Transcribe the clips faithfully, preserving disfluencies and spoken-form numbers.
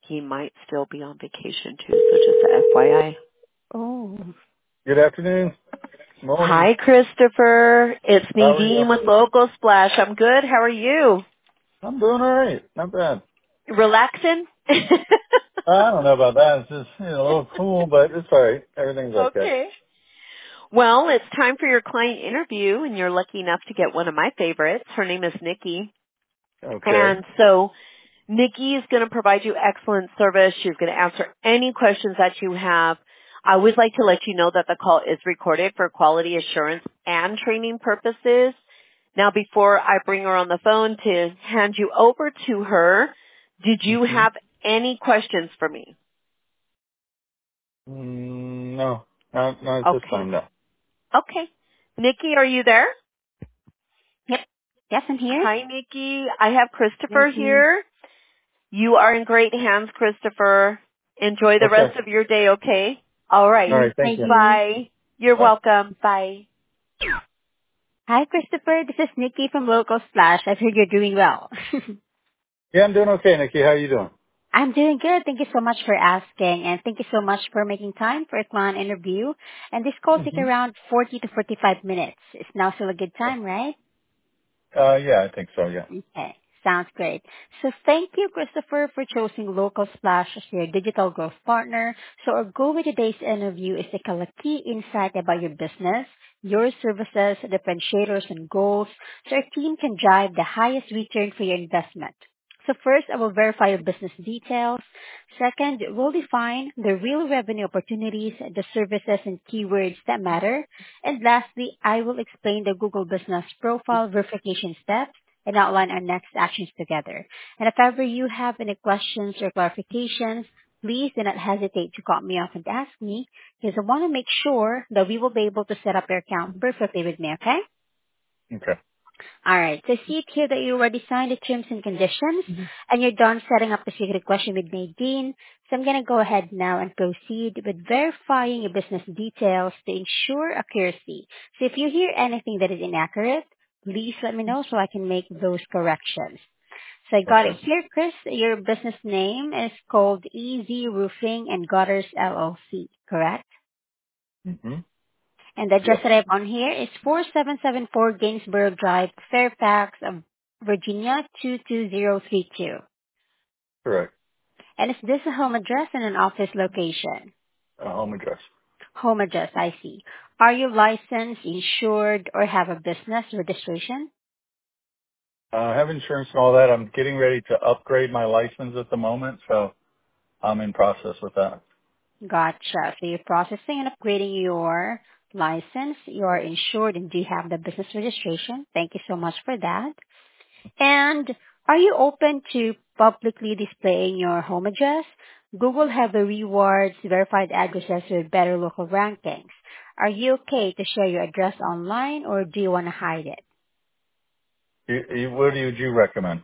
he might still be on vacation too, so just a F Y I. Oh, Good afternoon. Morning. Hi, Christopher. It's How are you? Nadine with Local Splash. I'm good. How are you? I'm doing all right. Not bad. Relaxing? I don't know about that. It's just you know, a little cool, but it's all right. Everything's okay. Okay. Well, it's time for your client interview, and you're lucky enough to get one of my favorites. Her name is Nikki. Okay. And so Nikki is going to provide you excellent service. She's going to answer any questions that you have. I always like to let you know that the call is recorded for quality assurance and training purposes. Now, before I bring her on the phone to hand you over to her, did you Mm-hmm. have any questions for me? Mm, no, not not at this Okay. time. No. Okay. Nikki, are you there? yep. Yes, I'm here. Hi, Nikki. I have Christopher Maybe. here. You are in great hands, Christopher. Enjoy the Okay. rest of your day, okay? All All right. right. I Thank you. do. Bye. You're Bye. welcome. Bye. Hi, Christopher. This is Nikki from Local Splash. I've heard you're doing well. Yeah, I'm doing okay, Nikki. How you doing? I'm doing good. Thank you so much for asking, and thank you so much for making time for a client interview. And this call take Mm-hmm. around forty to forty-five minutes. It's now still a good time, right? Uh, yeah, I think so. Yeah. Okay, sounds great. So thank you, Christopher, for choosing Local Splash as your digital growth partner. So our goal with today's interview is to collect key insight about your business, your services, differentiators, and goals, so our team can drive the highest return for your investment. So first, I will verify your business details. Second, we'll define the real revenue opportunities, the services and keywords that matter. And lastly, I will explain the Google Business Profile verification steps and outline our next actions together. And if ever you have any questions or clarifications, please do not hesitate to call me up and ask me, because I want to make sure that we will be able to set up your account perfectly with me, okay? Okay. All right. So I see it here that you already signed the terms and conditions, and you're done setting up the secret question with Nadine. So I'm going to go ahead now and proceed with verifying your business details to ensure accuracy. So if you hear anything that is inaccurate, please let me know so I can make those corrections. So I got it Okay. here, Chris. Your business name is called Easy Roofing and Gutters L L C, correct? Mm-hmm. And the address Yes. that I have on here is four seven seven four Gainsborough Drive, Fairfax, um, Virginia two two zero three two. Correct. And is this a home address and an office location? Uh, home address. Home address, I see. Are you licensed, insured, or have a business registration? Uh, I have insurance and all that. I'm getting ready to upgrade my license at the moment, so I'm in process with that. Gotcha. So you're processing and upgrading your license. You are insured and do have the business registration. Thank you so much for that. And are you open to publicly displaying your home address? Google have the rewards, verified addresses with better local rankings. Are you okay to share your address online, or do you want to hide it? You, you, what do you, would you recommend?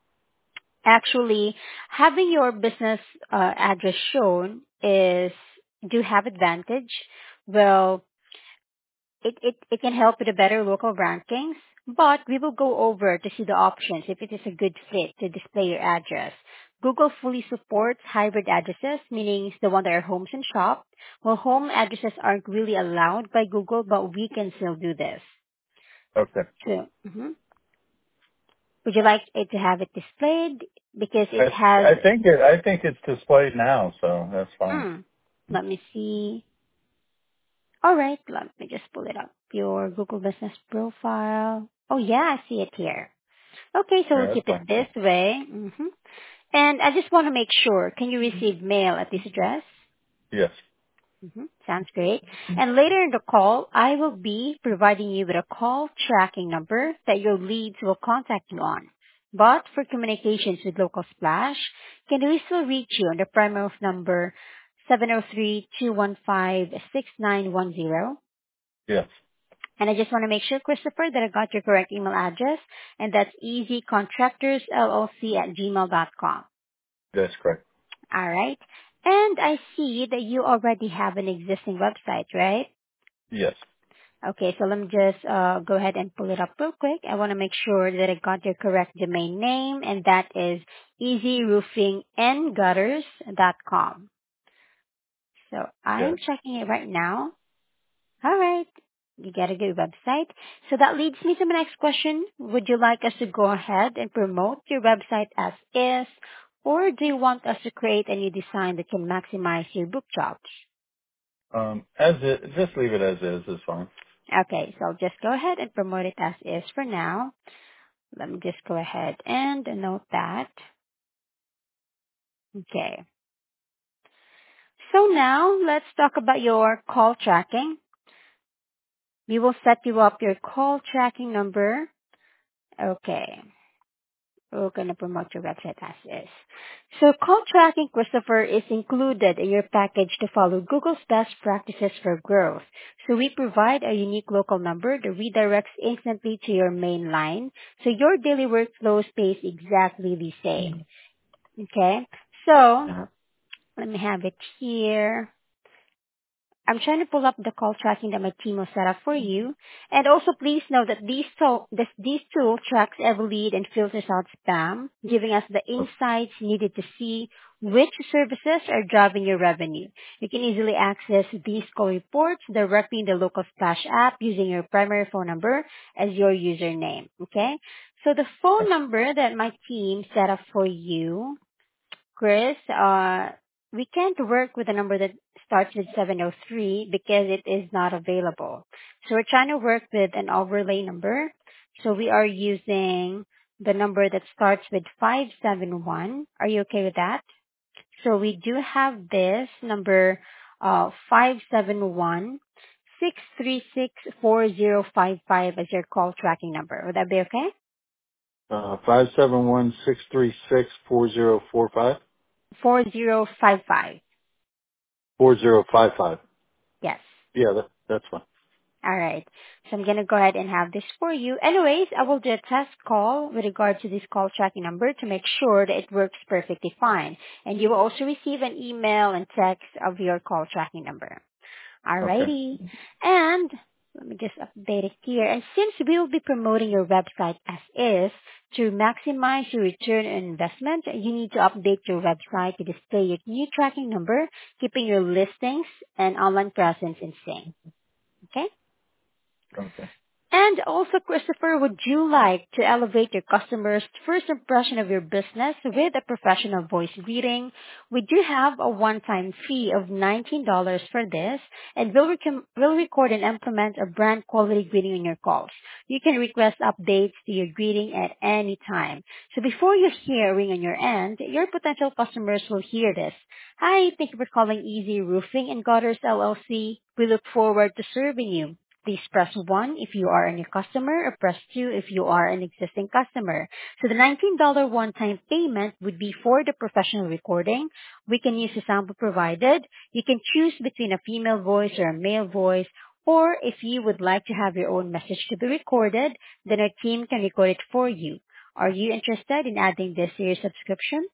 Actually, having your business uh, address shown is do have advantage. Well, it, it, it can help with the better local rankings, but we will go over to see the options if it is a good fit to display your address. Google fully supports hybrid addresses, meaning the one that are homes and shop. Well, home addresses aren't really allowed by Google, but we can still do this. Okay. So, mhm. Would you like it to have it displayed? Because I, it has, I think it, I think it's displayed now, so that's fine. hmm, let me see. All right, let me just pull it up. Your Google Business Profile. Oh yeah, I see it here. Okay, so Yeah, we'll that's keep fine. it this way. hmm And I just want to make sure, can you receive mail at this address? Yes. hmm Sounds great. And later in the call, I will be providing you with a call tracking number that your leads will contact you on. But for communications with Local Splash, can we still reach you on the primary number seven oh three, two one five, six nine one zero? Yes. And I just want to make sure, Christopher, that I got your correct email address, and that's easycontractorsllc at gmail dot com. That's correct. All right. And I see that you already have an existing website, right? Yes. Okay, so let me just uh, go ahead and pull it up real quick. I want to make sure that I got your correct domain name, and that is easy roofing and gutters dot com. So I'm Yes. checking it right now. All right. You get a good website. So that leads me to my next question. Would you like us to go ahead and promote your website as is, or do you want us to create a new design that can maximize your book jobs? Um, as it, just leave it as is is fine. Okay, so I'll just go ahead and promote it as is for now. Let me just go ahead and note that. Okay. So now let's talk about your call tracking. We will set you up your call tracking number. Okay. We're going to promote your website as is. So call tracking, Christopher, is included in your package to follow Google's best practices for growth. So we provide a unique local number that redirects instantly to your main line. So your daily workflow stays exactly the same. Okay. So Uh-huh. let me have it here. I'm trying to pull up the call tracking that my team will set up for you. And also please note that these, tool, this, these tool tracks every lead and filters out spam, giving us the insights needed to see which services are driving your revenue. You can easily access these call reports directly in the local Splash app using your primary phone number as your username. Okay? So the phone number that my team set up for you, Chris, uh, we can't work with a number that starts with seven oh three because it is not available. So we're trying to work with an overlay number. So we are using the number that starts with five seven one. Are you okay with that? So we do have this number, uh, five seven one six three six four zero five five as your call tracking number. Would that be okay? Uh, five seven one six three six four zero four five four zero five five. four zero five five. Yes. Yeah, that, that's fine. All right. So I'm going to go ahead and have this for you. Anyways, I will do a test call with regard to this call tracking number to make sure that it works perfectly fine. And you will also receive an email and text of your call tracking number. Okay. Alrighty. And let me just update it here. And since we will be promoting your website as is, to maximize your return on investment, you need to update your website to display your new tracking number, keeping your listings and online presence in sync. Okay? Okay. And also, Christopher, would you like to elevate your customers' first impression of your business with a professional voice reading? We do have a one-time fee of nineteen dollars for this, and we'll, rec- we'll record and implement a brand quality greeting on your calls. You can request updates to your greeting at any time. So before you hear a ring on your end, your potential customers will hear this. Hi, thank you for calling Easy Roofing and Gutters L L C. We look forward to serving you. Please press one if you are a new customer, or press two if you are an existing customer. So the nineteen dollars one-time payment would be for the professional recording. We can use the sample provided. You can choose between a female voice or a male voice, or if you would like to have your own message to be recorded, then our team can record it for you. Are you interested in adding this to your subscription?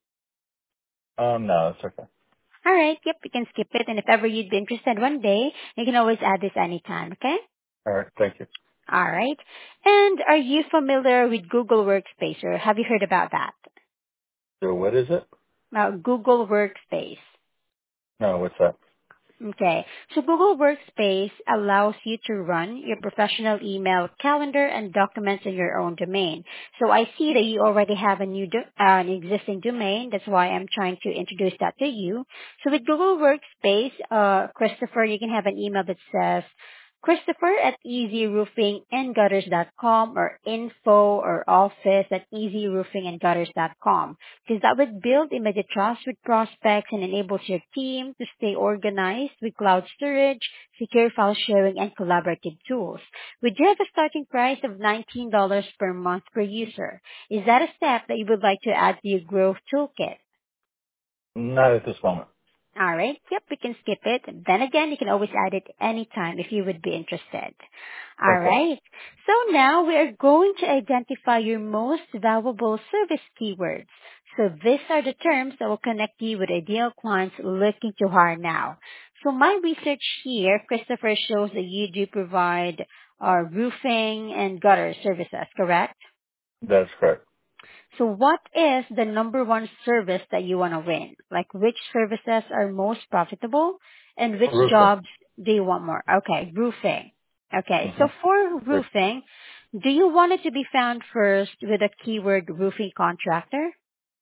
Um, no, it's okay. All right, yep, you can skip it, and if ever you'd be interested one day, you can always add this anytime, okay? All right. Thank you. All right. And are you familiar with Google Workspace, or have you heard about that? So what is it? Now, Google Workspace. No, what's that? Okay. So Google Workspace allows you to run your professional email, calendar, and documents in your own domain. So I see that you already have a new, do- uh, an existing domain. That's why I'm trying to introduce that to you. So with Google Workspace, uh, Christopher, you can have an email that says Christopher at easy roofing and gutters dot com, or info or office at easy roofing and gutters dot com, because that would build immediate trust with prospects and enables your team to stay organized with cloud storage, secure file sharing, and collaborative tools. We do have a starting price of nineteen dollars per month per user. Is that a step that you would like to add to your growth toolkit? Not at this moment. All right. Yep, we can skip it. Then again, you can always add it anytime if you would be interested. All Okay. right. So now we are going to identify your most valuable service keywords. So these are the terms that will connect you with ideal clients looking to hire now. So my research here, Christopher, shows that you do provide or roofing and gutter services, correct? That's correct. So what is the number one service that you want to win? Like which services are most profitable and which Roofing. jobs do you want more? Okay, roofing. Okay, so Mm-hmm. for roofing, do you want it to be found first with a keyword roofing contractor?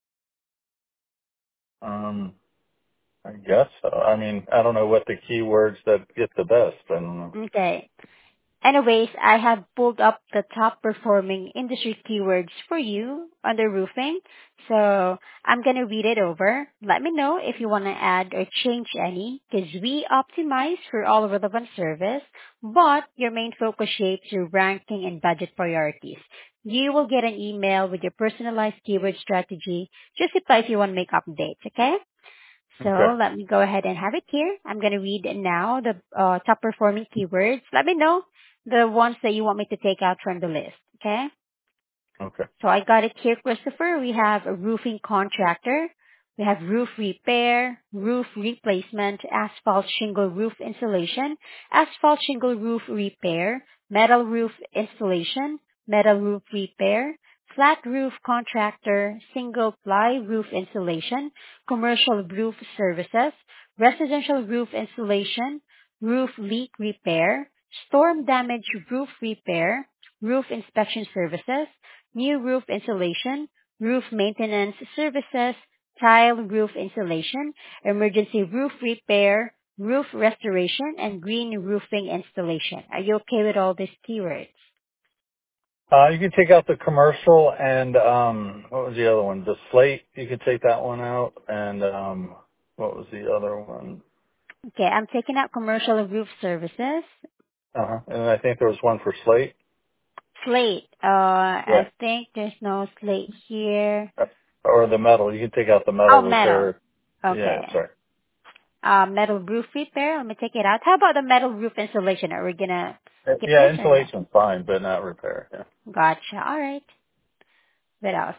Um, I guess so. I mean, I don't know what the keywords that get the best. I don't know. Okay. Anyways, I have pulled up the top performing industry keywords for you under roofing. So I'm going to read it over. Let me know if you want to add or change any because we optimize for all relevant service, but your main focus shapes your ranking and budget priorities. You will get an email with your personalized keyword strategy. Just reply if you want to make updates, okay? Okay. So let me go ahead and have it here. I'm going to read now the uh, top performing keywords. Let me know the ones that you want me to take out from the list. Okay. Okay. So I got it here, Christopher. We have a roofing contractor. We have roof repair, roof replacement, asphalt shingle roof installation, asphalt shingle roof repair, metal roof installation, metal roof repair, flat roof contractor, single ply roof installation, commercial roof services, residential roof installation, roof leak repair, storm damage roof repair, roof inspection services, new roof insulation, roof maintenance services, tile roof insulation, emergency roof repair, roof restoration, and green roofing installation. Are you okay with all these keywords? Uh, you can take out the commercial and, um, what was the other one? The slate. You could take that one out. And, um, what was the other one? Okay, I'm taking out commercial roof services. Uh-huh. And I think there was one for slate. Slate. Uh, Yeah. I think there's no slate here. Or the metal. You can take out the metal Oh, metal. repair. Yeah, Okay. sorry. Uh, metal roof repair. Let me take it out. How about the metal roof insulation? Are we gonna Uh, skip Yeah, this or no? insulation's fine, but not repair. Yeah. Gotcha. All right. What else?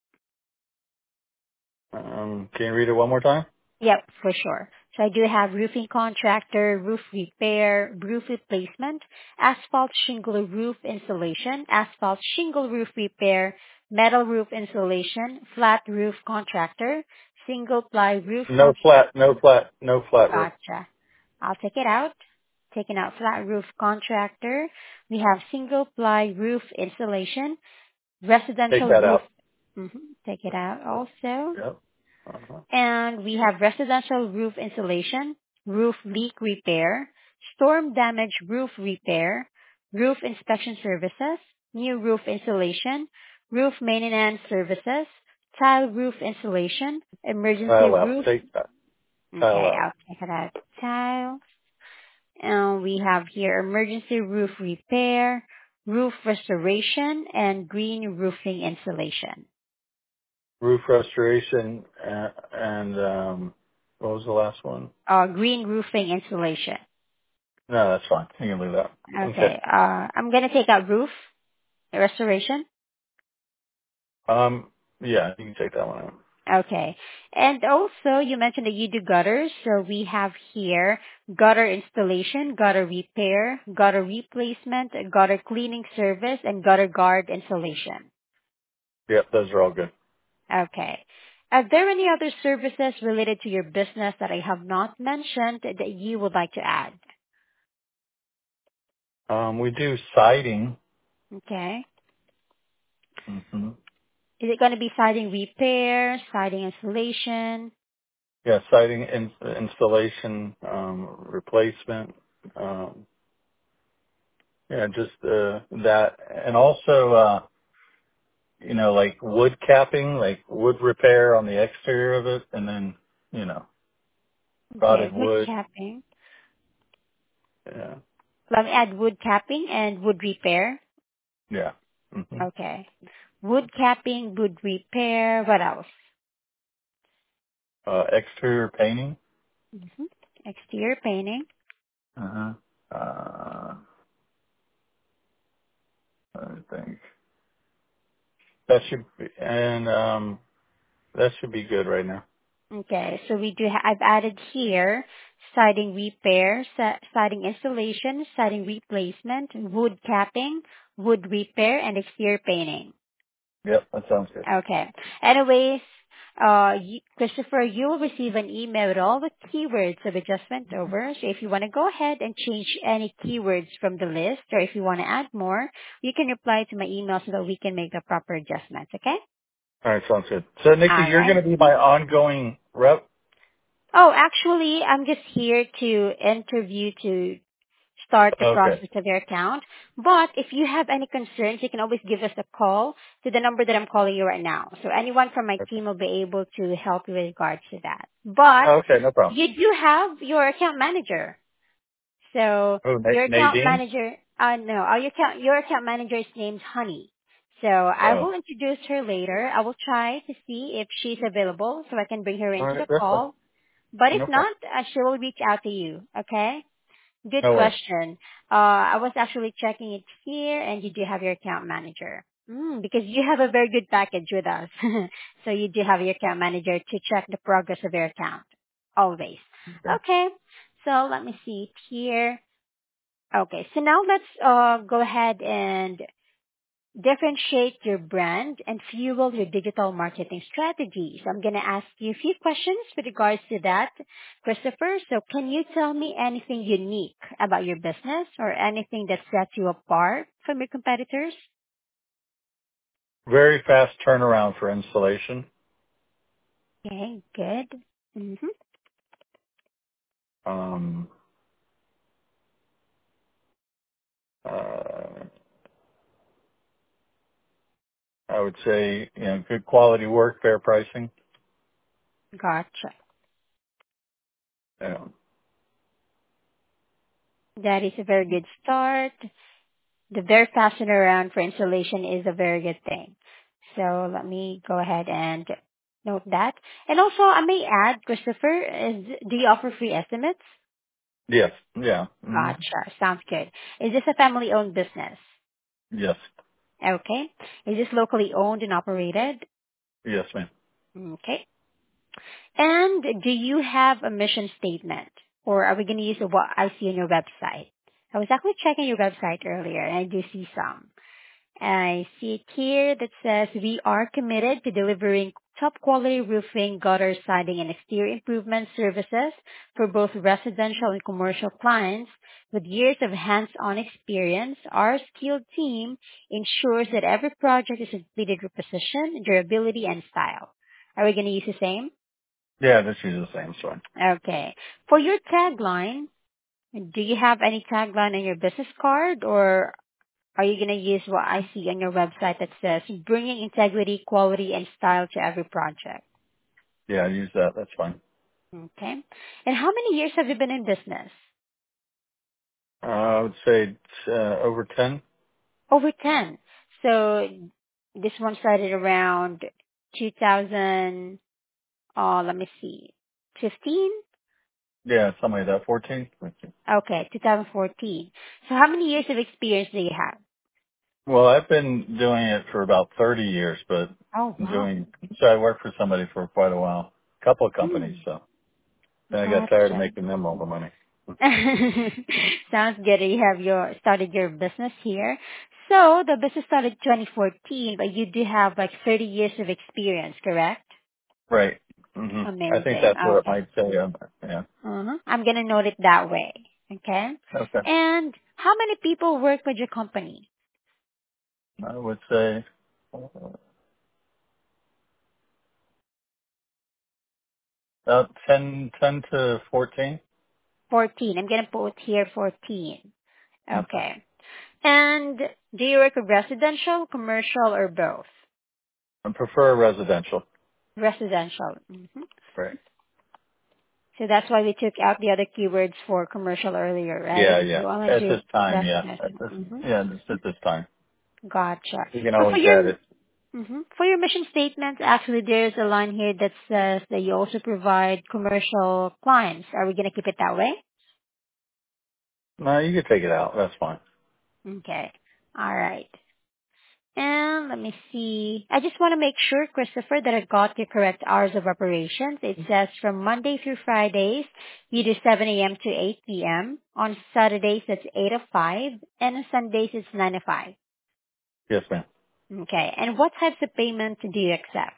Um, can you read it one more time? Yep, for sure. So I do have roofing contractor, roof repair, roof replacement, asphalt shingle roof installation, asphalt shingle roof repair, metal roof installation, flat roof contractor, single ply roof No con- flat, no flat, no flat roof. Gotcha. I'll take it out. Taking out flat roof contractor. We have single ply roof installation, Take residential that roof. out. Mhm. Take it out also. Yep. Uh-huh. And we have residential roof insulation, roof leak repair, storm damage roof repair, roof inspection services, new roof insulation, roof maintenance services, tile roof installation, emergency Tile out. roof. Take that. Tile Okay, out. I'll check it out. Tile. And we have here emergency roof repair, roof restoration, and green roofing insulation. Roof restoration and, and um, what was the last one? Uh, green roofing insulation. No, that's fine. You can leave that. Okay. Okay. Uh, I'm gonna take out roof restoration. Um, yeah, you can take that one out. Okay. And also, you mentioned that you do gutters, so we have here gutter installation, gutter repair, gutter replacement, gutter cleaning service, and gutter guard installation. Yep, those are all good. Okay. Are there any other services related to your business that I have not mentioned that you would like to add? Um, we do siding. Okay. hmm Is it going to be siding repair, siding installation? Yeah, siding in, installation, um, replacement. Um, yeah, just uh, that, and also, uh, you know, like wood capping, like wood repair on the exterior of it, and then, you know, Okay, rotted wood wood. capping. Yeah, Let me add wood capping and wood repair. yeah. hmm Okay. Wood capping, wood repair. What else? Uh, exterior painting. hmm Exterior painting. Uh-huh. Uh, I think that should be, and um, that should be good right now. Okay, so we do. Ha- I've added here siding repair, sa- siding installation, siding replacement, wood capping, wood repair, and exterior painting. Yep, that sounds good. Okay. Anyways, uh, you, Christopher, you will receive an email with all the keywords that we just went over. So if you want to go ahead and change any keywords from the list, or if you want to add more, you can reply to my email so that we can make the proper adjustments. Okay? All right, sounds good. So, Nikki, All you're right. going to be my ongoing rep? Oh, actually, I'm just here to interview to start the Okay. process of your account. But if you have any concerns, you can always give us a call to the number that I'm calling you right now. So anyone from my Okay. team will be able to help you with regards to that. But Okay, no problem. you do have your account manager. So Oh, Na- your account Nadine? manager, uh, no, uh, your account, your account manager is named Honey. So I Oh, will introduce her later. I will try to see if she's available so I can bring her all into right, the that's fine. call. But if No problem. not, uh, she will reach out to you. Okay? Good No worries. question. Uh, I was actually checking it here, and you do have your account manager. Mm, because you have a very good package with us. So you do have your account manager to check the progress of your account. Always. Okay. Okay. So let me see it here. Okay. So now let's uh, go ahead and differentiate your brand and fuel your digital marketing strategy. So I'm going to ask you a few questions with regards to that, Christopher. So can you tell me anything unique about your business or anything that sets you apart from your competitors? Very fast turnaround for installation. Okay, good. Mm-hmm. Um, uh, I would say, you know, good quality work, fair pricing. Gotcha. Yeah. That is a very good start. The very fast turnaround for installation is a very good thing. So let me go ahead and note that. And also, I may add, Christopher, is, do you offer free estimates? Yes. Yeah. Mm, Gotcha. Sounds good. Is this a family-owned business? yes. Okay. Is this locally owned and operated? Yes, ma'am. Okay. And do you have a mission statement? Or are we going to use what I see on your website? I was actually checking your website earlier, and I do see some. I see it here that says we are committed to delivering top quality roofing, gutter siding, and exterior improvement services for both residential and commercial clients. With years of hands-on experience, our skilled team ensures that every project is completed with precision, durability, and style. Are we going to use the same? Yeah, this is the same story. Okay. For your tagline, do you have any tagline on your business card, or are you going to use what I see on your website that says bringing integrity, quality, and style to every project? Yeah, use that. That's fine. Okay. And how many years have you been in business? Uh, I would say uh, over ten. Over ten. So this one started around two thousand, uh, let me see, fifteen? Yeah, something like that. fourteen. Okay, two thousand fourteen. So how many years of experience do you have? Well, I've been doing it for about thirty years, but Oh, I'm wow. doing, so I worked for somebody for quite a while, a couple of companies, Hmm. so then I got tired of Gotcha. making them all the money. Sounds good. You have your started your business here. So the business started twenty fourteen, but you do have like thirty years of experience, correct? Right. hmm I think Amazing. that's what it Okay. might say on there. Yeah. Uh-huh. I'm gonna note it that way. Okay. Okay. And how many people work with your company? I would say uh, about ten, ten to fourteen. Fourteen. I'm gonna put here fourteen. Okay. Okay. And do you work with residential, commercial, or both? I prefer residential. Residential. Mhm. Right. So that's why we took out the other keywords for commercial earlier, right? Yeah, yeah. You only At do this time, yeah. At residential. this, Mm-hmm. yeah, just at this time. Gotcha. You can So for always your add it. hmm for your mission statement, actually, there's a line here that says that you also provide commercial clients. Are we going to keep it that way? No, you can take it out. That's fine. Okay. All right. And let me see. I just want to make sure, Christopher, that I got the correct hours of operations. It says from Monday through Fridays, you do seven a.m. to eight p.m. On Saturdays, it's eight to five. And on Sundays, it's nine to five. Yes, ma'am. Okay. And what types of payment do you accept?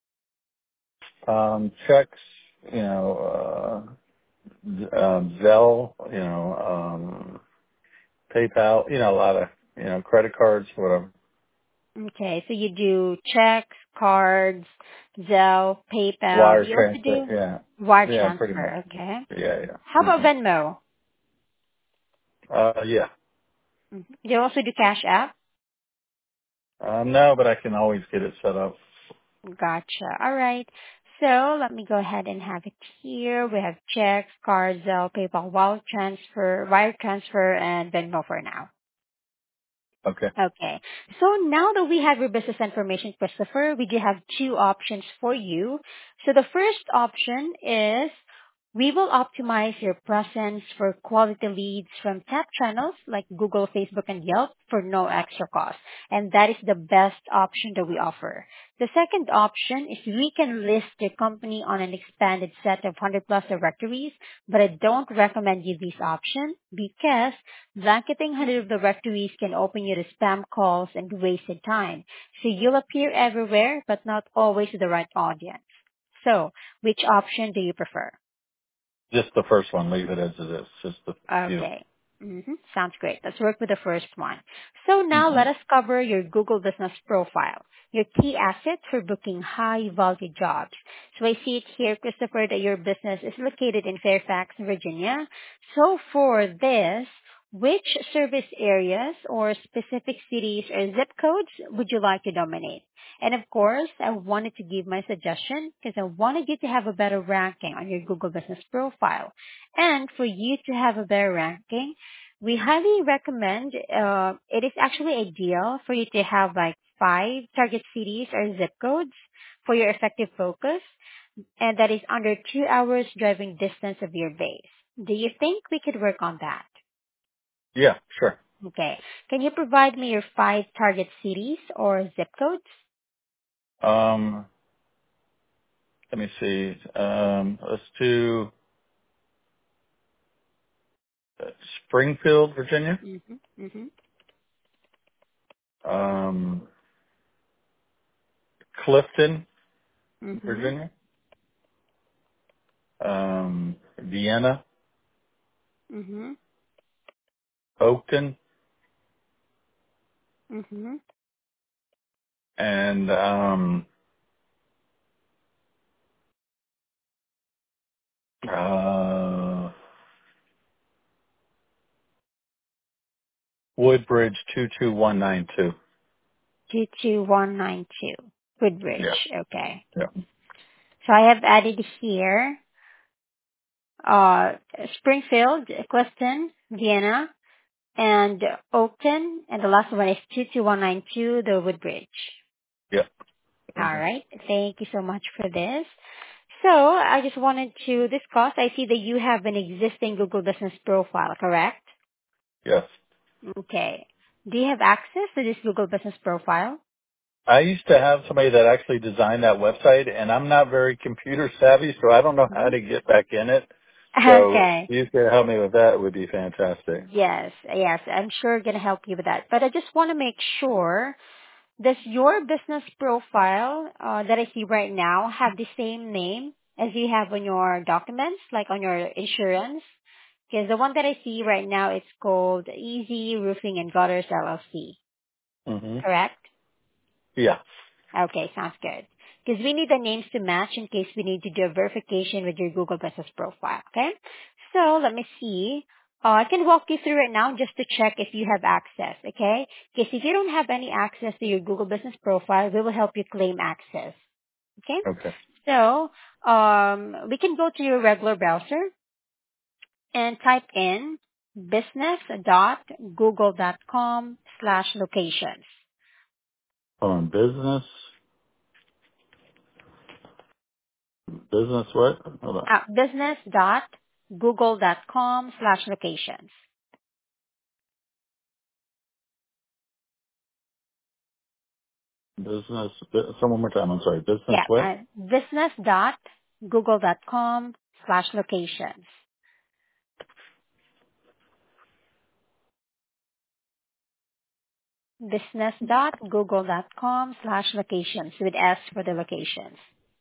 Um, checks, you know, uh, Z- um, Zelle, you know, um, PayPal, you know, a lot of, you know, credit cards, whatever. Okay. So you do checks, cards, Zelle, PayPal. Wire You also transfer, do yeah. wire Yeah, pretty much. transfer. Okay. Yeah, yeah. How about hmm Venmo? Uh, yeah. Mhm. You also do Cash App? Um, no, but I can always get it set up. Gotcha. All right. So let me go ahead and have it here. We have checks, cards, Zelle, PayPal, wire transfer, wire transfer, and Venmo for now. Okay. Okay. So now that we have your business information, Christopher, we do have two options for you. So the first option is we will optimize your presence for quality leads from top channels like Google, Facebook, and Yelp for no extra cost. And that is the best option that we offer. The second option is we can list your company on an expanded set of one hundred plus directories, but I don't recommend you this option because blanketing one hundred of the directories can open you to spam calls and wasted time. So you'll appear everywhere, but not always to the right audience. So, which option do you prefer? Just the first one. Leave it as it is. Just the few. Okay. Mm-hmm. Sounds great. Let's work with the first one. So now hmm let us cover your Google Business Profile, your key asset for booking high value jobs. So I see it here, Christopher, that your business is located in Fairfax, Virginia. So for this, which service areas or specific cities or zip codes would you like to dominate? And of course, I wanted to give my suggestion because I wanted you to have a better ranking on your Google Business Profile. And for you to have a better ranking, we highly recommend, uh, it is actually ideal for you to have like five target cities or zip codes for your effective focus, and that is under two hours driving distance of your base. Do you think we could work on that? Yeah, sure. Okay. Can you provide me your five target cities or zip codes? Um, let me see. Um, let's do uh, Springfield, Virginia. Mm-hmm. Mm-hmm. Um, Clifton, Mm-hmm. Virginia. Um, Vienna, Mm-hmm. Oakton, Mm-hmm. and um, uh, Woodbridge two two one nine two. two two one nine two. Woodbridge. Yeah. Okay. Yeah. So I have added here, uh, Springfield, Clifton, Vienna, and Oakton, and the last one is two two one nine two, the Woodbridge. Yeah. All hmm right. Thank you so much for this. So I just wanted to discuss, I see that you have an existing Google Business Profile, correct? Yes. Okay. Do you have access to this Google Business Profile? I used to have somebody that actually designed that website, and I'm not very computer savvy, so I don't know how Mhm. to get back in it. So Okay. if you could help me with that, it would be fantastic. Yes, yes, I'm sure going to help you with that. But I just want to make sure, does your business profile uh, that I see right now have the same name as you have on your documents, like on your insurance? Because the one that I see right now, it's called Easy Roofing and Gutters L L C, hmm correct? Yeah. Okay, sounds good. Because we need the names to match in case we need to do a verification with your Google Business Profile, okay? So let me see. Uh, I can walk you through it now just to check if you have access, okay? Because if you don't have any access to your Google Business Profile, we will help you claim access, okay? Okay. So um, we can go to your regular browser and type in business.google.com slash locations. On business, business what? Hold on. Uh, business.google.com slash locations. Business, some one more time. I'm sorry. Business Yeah, what? uh, business dot google dot com slash locations. business dot google dot com slash locations with S for the locations.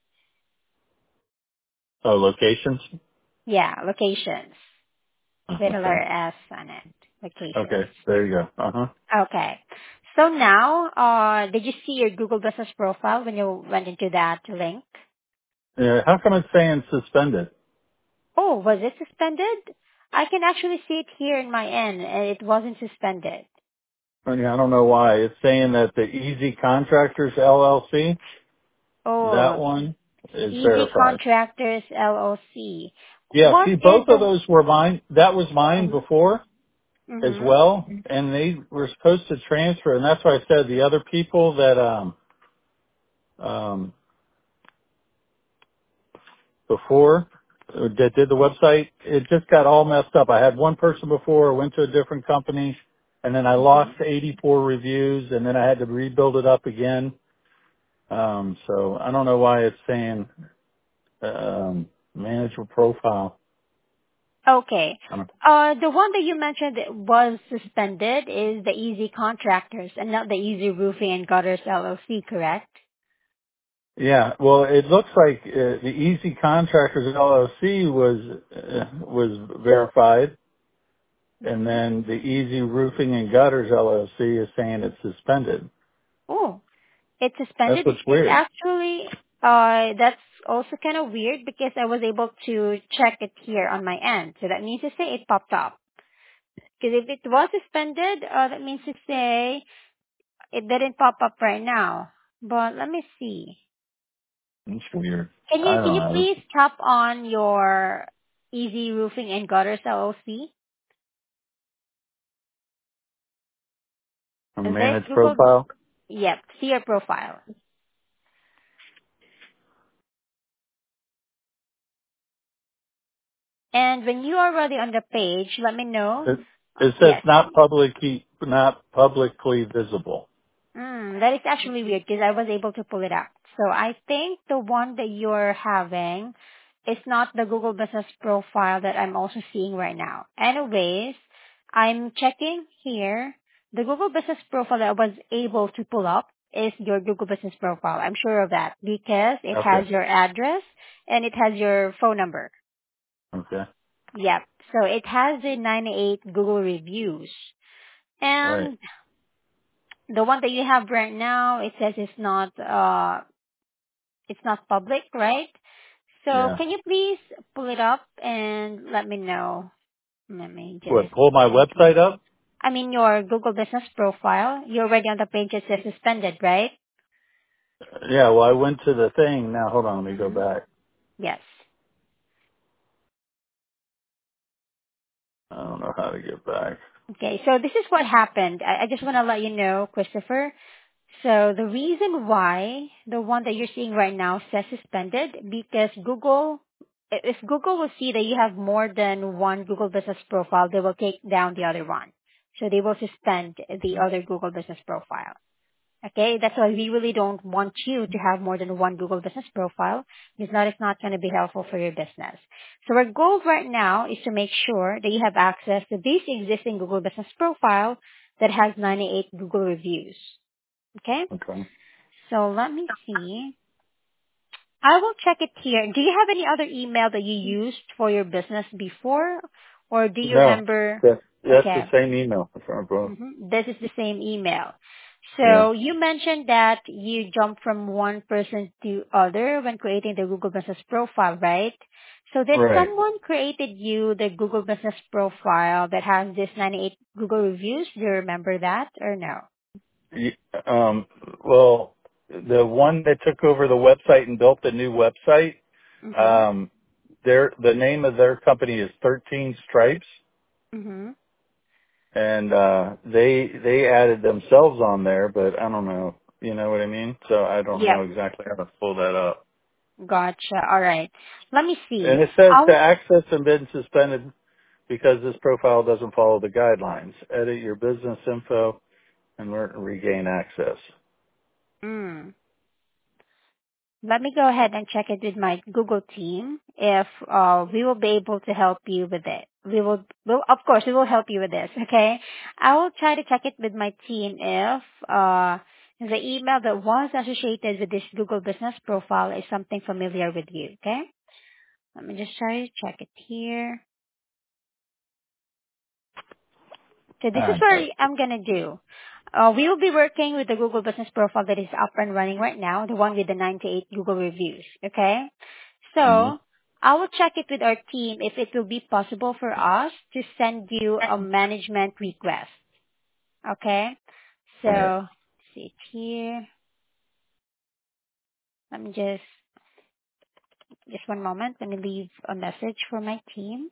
Oh, locations? Yeah, locations. With a Okay. letter S on it. Locations. Okay. There you go. Uh-huh. Okay. So now, uh, did you see your Google Business profile when you went into that link? Yeah, how come it's saying suspended? Oh, was it suspended? I can actually see it here in my end, and it wasn't suspended. I mean, I don't know why. It's saying that the Easy Contractors L L C, that Oh, one is Easy verified. Contractors L L C. Yeah, What see, is both of the? those were mine. That was mine Mm-hmm. before as Mm-hmm. well, and they were supposed to transfer, and that's why I said the other people that um um before uh, that did the website, it just got all messed up. I had one person before, went to a different company, and then I Mm-hmm. lost eighty-four reviews, and then I had to rebuild it up again. Um, so I don't know why it's saying um, manage your profile. Okay. I don't, Uh, the one that you mentioned that was suspended is the Easy Contractors and not the Easy Roofing and Gutters L L C, correct? yeah, well, it looks like uh, the Easy Contractors L L C was uh, was verified, and Mm-hmm. then the Easy Roofing and Gutters L L C is saying it's suspended. Oh, it's That's suspended. what's It's weird. actually, uh, that's also kind of weird because I was able to check it here on my end. So that means to say it popped up. Because if it was suspended, uh, that means to say it didn't pop up right now. But let me see. It's weird. Can you I can don't you know. please tap on your Easy Roofing and Gutters L L C? A And there's manage Google. profile. Yep, see your profile. And when you are already on the page, let me know. It, it says Yes. not publicly not publicly visible. Mm, that is actually weird because I was able to pull it up. So I think the one that you're having is not the Google Business profile that I'm also seeing right now. Anyways, I'm checking here. The Google Business profile that I was able to pull up is your Google Business profile. I'm sure of that because it has Okay. your address and it has your phone number. Okay. Yep. So it has the ninety-eight Google reviews. Right. And the one that you have right now, it says it's not, uh, it's not public, right? So Yeah. can you please pull it up and let me know? Let me just, What? Pull my website up? I mean your Google Business profile. You're already on the page that says suspended, right? Yeah. Well, I went to the thing. Now hold on. Let me go Mm-hmm. back. Yes. I don't know how to get back. Okay, so this is what happened. I, I just want to let you know, Christopher. So the reason why the one that you're seeing right now says suspended because Google, if Google will see that you have more than one Google Business profile, they will take down the other one. So they will suspend the other Google Business profile. Okay, that's why we really don't want you to have more than one Google Business profile because that is not going to be helpful for your business. So our goal right now is to make sure that you have access to this existing Google Business profile that has ninety-eight Google reviews. Okay, Okay. so let me see. I will check it here. Do you have any other email that you used for your business before, or do you No. remember? That's that's the Okay, same email for both. hmm this is the same email. Yeah. So you mentioned that you jumped from one person to other when creating the Google Business profile, right? So did Right. someone created you the Google Business profile that has this ninety-eight Google reviews? Do you remember that or no? Y- Um. Well, the one that took over the website and built the new website. Mhm. Um. Their the name of their company is thirteen Stripes. Mhm. And uh they they added themselves on there, but I don't know. You know what I mean? So I don't know Yep. exactly how to pull that up. Gotcha. All right. Let me see. And it says to I'll access and been suspended because this profile doesn't follow the guidelines. Edit your business info and re- regain access. Mm. Let me go ahead and check it with my Google team if uh, we will be able to help you with it. We will, will, of course, we will help you with this, okay? I will try to check it with my team if uh, the email that was associated with this Google business profile is something familiar with you, okay? Let me just try to check it here. So this is Ah, what okay. I'm going to do. Uh, we will be working with the Google business profile that is up and running right now, the one with the ninety-eight Google reviews, okay? hmm So I will check it with our team if it will be possible for us to send you a management request, okay? Yeah. So, see it here. Let me just, just one moment. Let me leave a message for my team.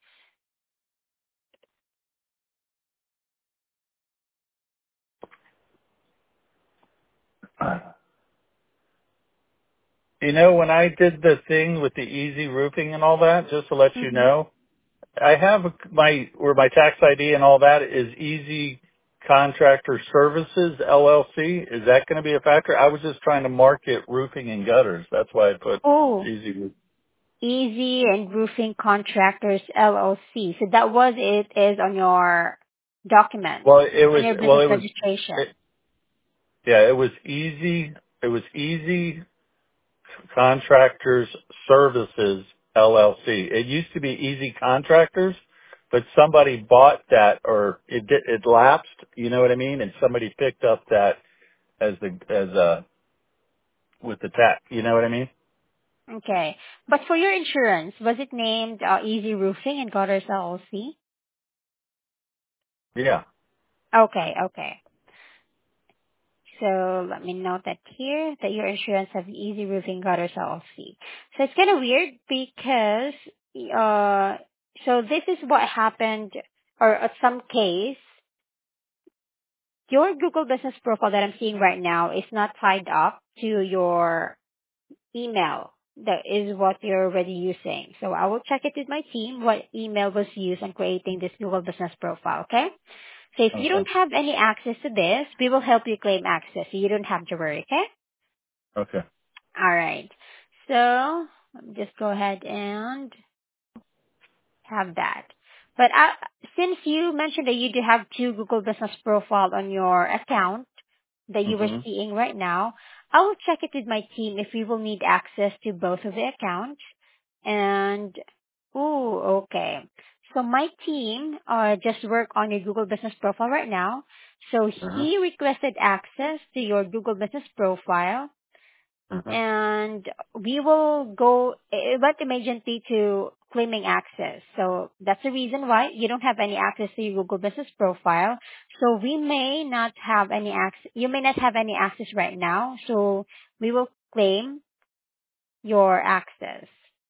You know, when I did the thing with the easy roofing and all that, just to let you Mm-hmm. know, I have my, where my tax I D and all that is Easy Contractor Services, L L C. Is that going to be a factor? I was just trying to market roofing and gutters. That's why I put Oh, Easy Roof. Easy and Roofing Contractors L L C. So that was it is on your document, Well, it on was, your well, business it was, registration. it, yeah, it was Easy, it was Easy Contractors Services, L L C. It used to be Easy Contractors, but somebody bought that or it did, it lapsed, you know what I mean? And somebody picked up that as the, as a, with the tax, you know what I mean? Okay. But for your insurance, was it named uh, Easy Roofing and Gutters L L C? Yeah. Okay, okay. So let me note that here that your insurance has Easy Roofing Gutters L L C. So it's kind of weird because uh, so this is what happened, or at some case, your Google business profile that I'm seeing right now is not tied up to your email. That is what you're already using. So I will check it with my team what email was used on creating this Google business profile, okay? So if you Okay. don't have any access to this, we will help you claim access. So you don't have to worry, okay? Okay. All right. So let me just go ahead and have that. But uh, since you mentioned that you do have two Google business profile on your account that you were hmm seeing right now, I will check it with my team if we will need access to both of the accounts. And, ooh, okay. So my team uh, just work on your Google business profile right now. So uh he requested access to your Google business profile uh and we will go it went immediately to claiming access. So that's the reason why you don't have any access to your Google Business profile. So we may not have any access. You may not have any access right now. So we will claim your access.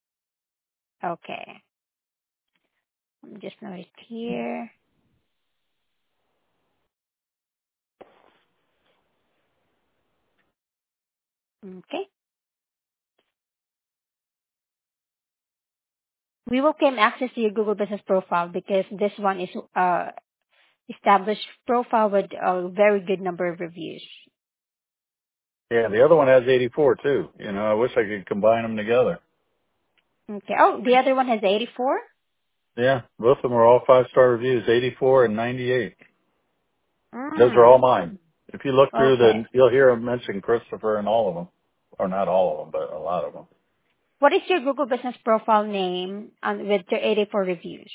Okay. Let me just note it here. Okay. We will claim access to your Google Business profile because this one is uh established profile with a very good number of reviews. Yeah, the other one has eighty-four too. You know, I wish I could combine them together. Okay. Oh, the other one has eighty-four? Yeah, both of them are all five-star reviews, eighty-four and ninety-eight. Those are all Mm. mine. If you look through Okay. the, you'll hear them mention Christopher in all of them. Or not all of them, but a lot of them. What is your Google Business profile name on, with your eighty-four reviews?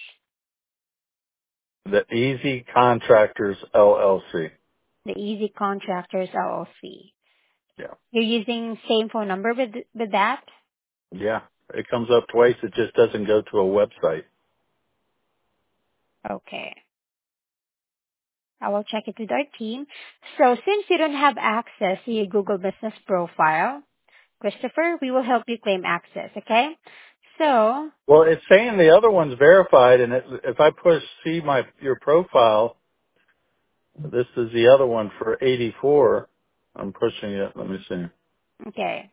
The Easy Contractors L L C. The Easy Contractors L L C. Yeah. You're using same phone number with with that? Yeah. It comes up twice. It just doesn't go to a website. Okay. I will check it with our team. So since you don't have access to your Google Business profile, Christopher, we will help you claim access, okay? So, Well, it's saying the other one's verified, and it, if I push see my your profile, this is the other one for eighty-four. I'm pushing it. Let me see. okay.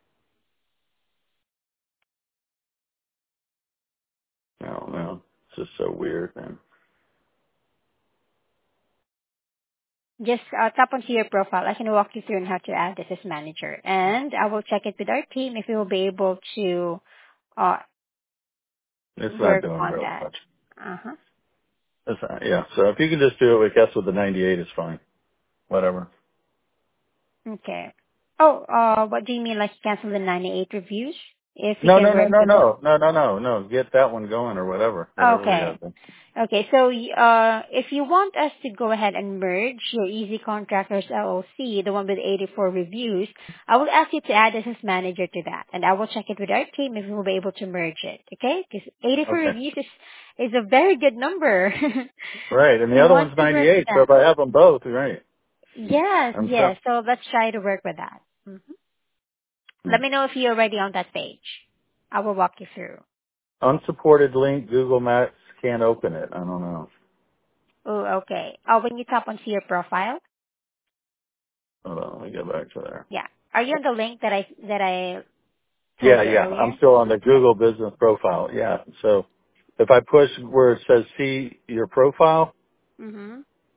No, no, it's just so weird, man. Just uh, tap onto your profile. I can walk you through on how to add this as manager, and I will check it with our team if we will be able to uh, It's not work doing on really that. much. Uh huh. It's not, yeah. So if you can just do it, I guess with the ninety-eight is fine. Whatever. Okay. Oh, uh, what do you mean, like cancel the ninety-eight reviews? If you No, can no, no, work no, with that? no, no, no, no, no. Get that one going or whatever. Whatever we Okay. have. Then. Okay. So, uh, if you want us to go ahead and merge your Easy Contractors L L C, the one with eighty-four reviews, I will ask you to add us as manager to that, and I will check it with our team if we will be able to merge it. Okay? Because eighty-four Okay. reviews is is a very good number. Right, and We the other want one's to work with ninety-eight. So that. if I have them both, right? Yes, I'm yes. sorry. So let's try to work with that. Mhm. Let me know if you're already on that page. I will walk you through. Unsupported link. Google Maps can't open it. I don't know. Oh, okay. Oh, when you tap onto your profile, Hold on. Let me go back to there. yeah. Are you on the link that I that I told Yeah, you yeah. I'm earlier? still on the Okay. Google business profile. Yeah. So if I push where it says see your profile, Mm-hmm.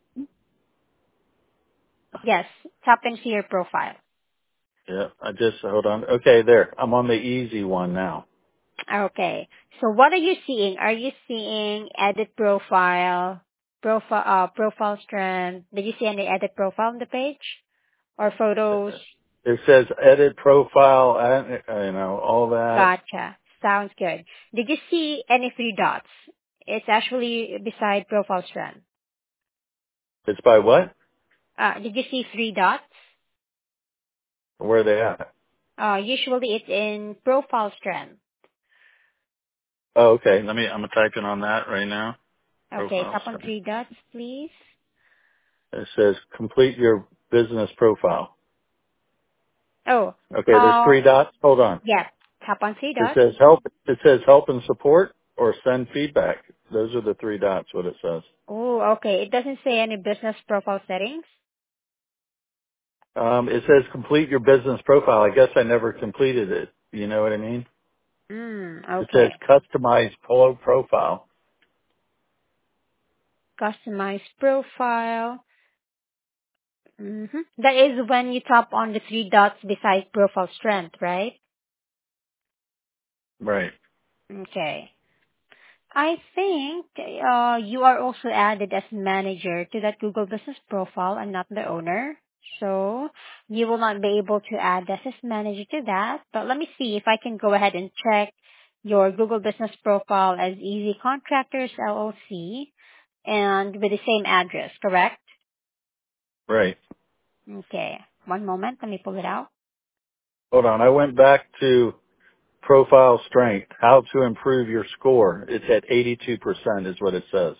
Yes. Tap into your profile. yeah, I just, hold on. Okay, there. I'm on the easy one now. Okay. So what are you seeing? Are you seeing edit profile, profile, uh, profile strand? Did you see any edit profile on the page or photos? It says edit profile, and, you know, all that. Gotcha. Sounds good. Did you see any three dots? It's actually beside profile strand. It's by what? Uh, did you see three dots? Where are they at? Uh, usually it's in profile strand. Oh, okay. Let me, I'm typing on that right now. Okay, Profile. tap on three dots, please. It says complete your business profile. Oh, Okay, there's uh, three dots. Hold on. yeah, tap on three It dots. says help. It says help and support or send feedback. Those are the three dots. What it says. Oh, okay. It doesn't say any business profile settings. Um, it says complete your business profile. I guess I never completed it. You know what I mean? Hmm, It says okay. customize pro profile. Customize profile. Mm-hmm. That is when you tap on the three dots beside profile strength, right? Right. Okay. I think uh, you are also added as manager to that Google Business profile and not the owner. So you will not be able to add us as manager to that. But let me see if I can go ahead and check your Google Business profile as Easy Contractors L L C and with the same address, correct? Right. Okay. One moment. Let me pull it out. Hold on. I went back to profile strength. How to improve your score. It's at eighty-two percent is what it says.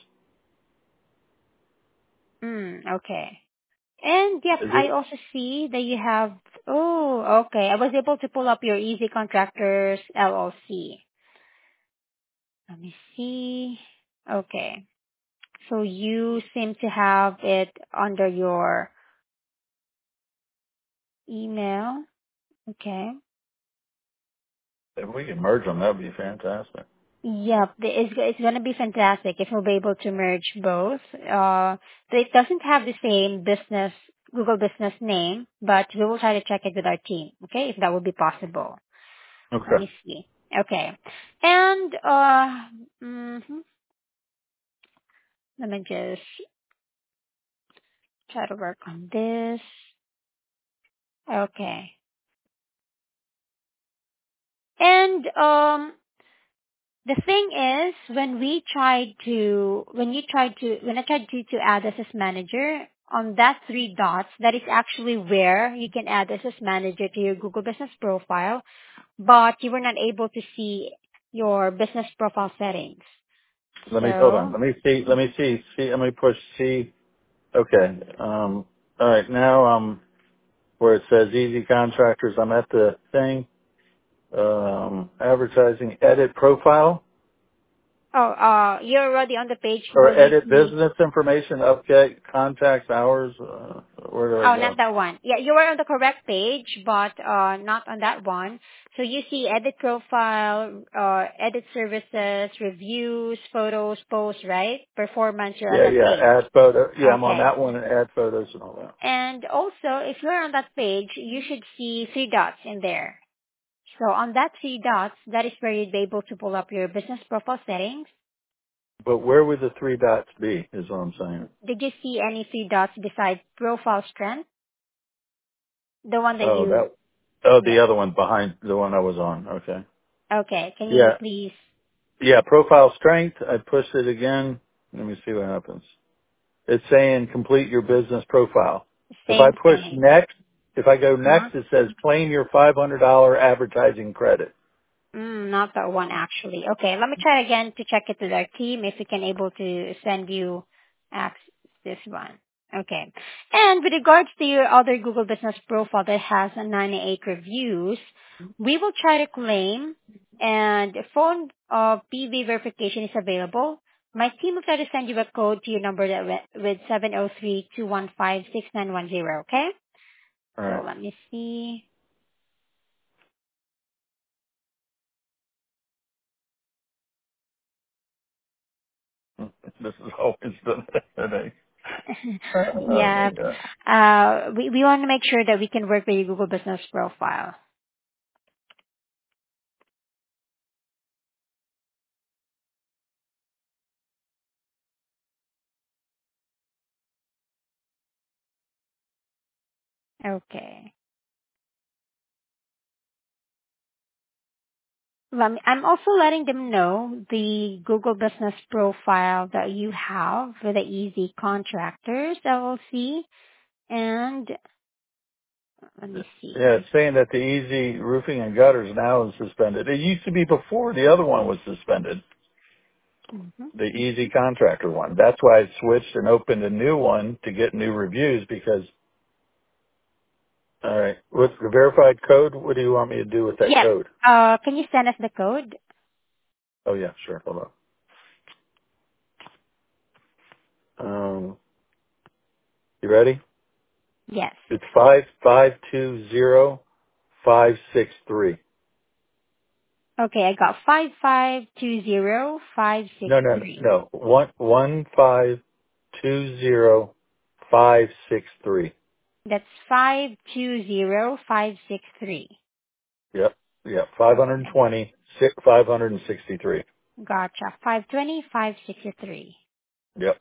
Mm, okay. And yep, Is I it? also see that you have, oh, okay. I was able to pull up your Easy Contractors L L C. Let me see. Okay. So you seem to have it under your email. Okay. If we can merge them, that'd be fantastic. Yep, the- it's, it's going to be fantastic if we'll be able to merge both. Uh, but it doesn't have the same business, Google business name, but we will try to check it with our team, okay, if that would be possible. Let Okay. me see. Okay. And, uh, mhm, let me just try to work on this. Okay. And, um, the thing is, when we tried to, when you tried to, when I tried to, to add us as manager, on that three dots, that is actually where you can add us as manager to your Google Business profile, but you were not able to see your business profile settings. Let me hold on. So, Let me see. Let me see. See. Let me push C. Okay. Um. All right. Now um, where it says easy contractors, I'm at the thing. Um. Advertising edit profile. Oh, uh, you're already on the page. Or Will you edit see? business information, update contacts, hours. Uh, where do I Oh, not go? that one. Yeah, you were on the correct page, but uh, not on that one. So you see edit profile, uh, edit services, reviews, photos, posts, right? Performance, you're on Yeah, that yeah. page. Add photo. Yeah, I'm on Okay. that one and add photos and all that. And also, if you're on that page, you should see three dots in there. So on that three dots, that is where you'd be able to pull up your business profile settings. But where would the three dots be? Is what I'm saying. Did you see any three dots besides profile strength? The one that Oh, you, that. Oh, the yeah. other one behind the one I was on. Okay. Okay. Can you Yeah, please, yeah. Profile strength. I push it again. Let me see what happens. It's saying complete your business profile. If I same push thing. next, if I go Huh? next, it says claim your five hundred dollars advertising credit. Mm, not that one actually. Okay, let me try again to check it with our team if we can able to send you access this one. Okay. And with regards to your other Google Business profile that has a ninety-eight reviews, we will try to claim and phone uh, P V verification is available. My team will try to send you a code to your number that with with seven zero three two one five six nine one zero. Okay? All So right. let me see. This is always the headache. Oh my Yeah. god. Uh, we, we want to make sure that we can work with your Google Business profile. Okay. Let me, I'm also letting them know the Google Business profile that you have for the Easy Contractors L L C. And let me Yeah, see. it's saying that the Easy Roofing and Gutters now is suspended. It used to be before the other one was suspended, hmm the Easy Contractor one. That's why I switched and opened a new one to get new reviews because, all right, with the verified code, what do you want me to do with that Yep. code? Uh, can you send us the code? Oh yeah, sure, hold on. Um, you ready? Yes. It's five five two zero five six three. Okay, I got five five two zero five six No, no, three. no. One one five two zero five six three. That's five two zero five six three. Yep, yep. Five hundred Okay. twenty six five hundred sixty three. Gotcha. Five twenty five sixty three. Yep.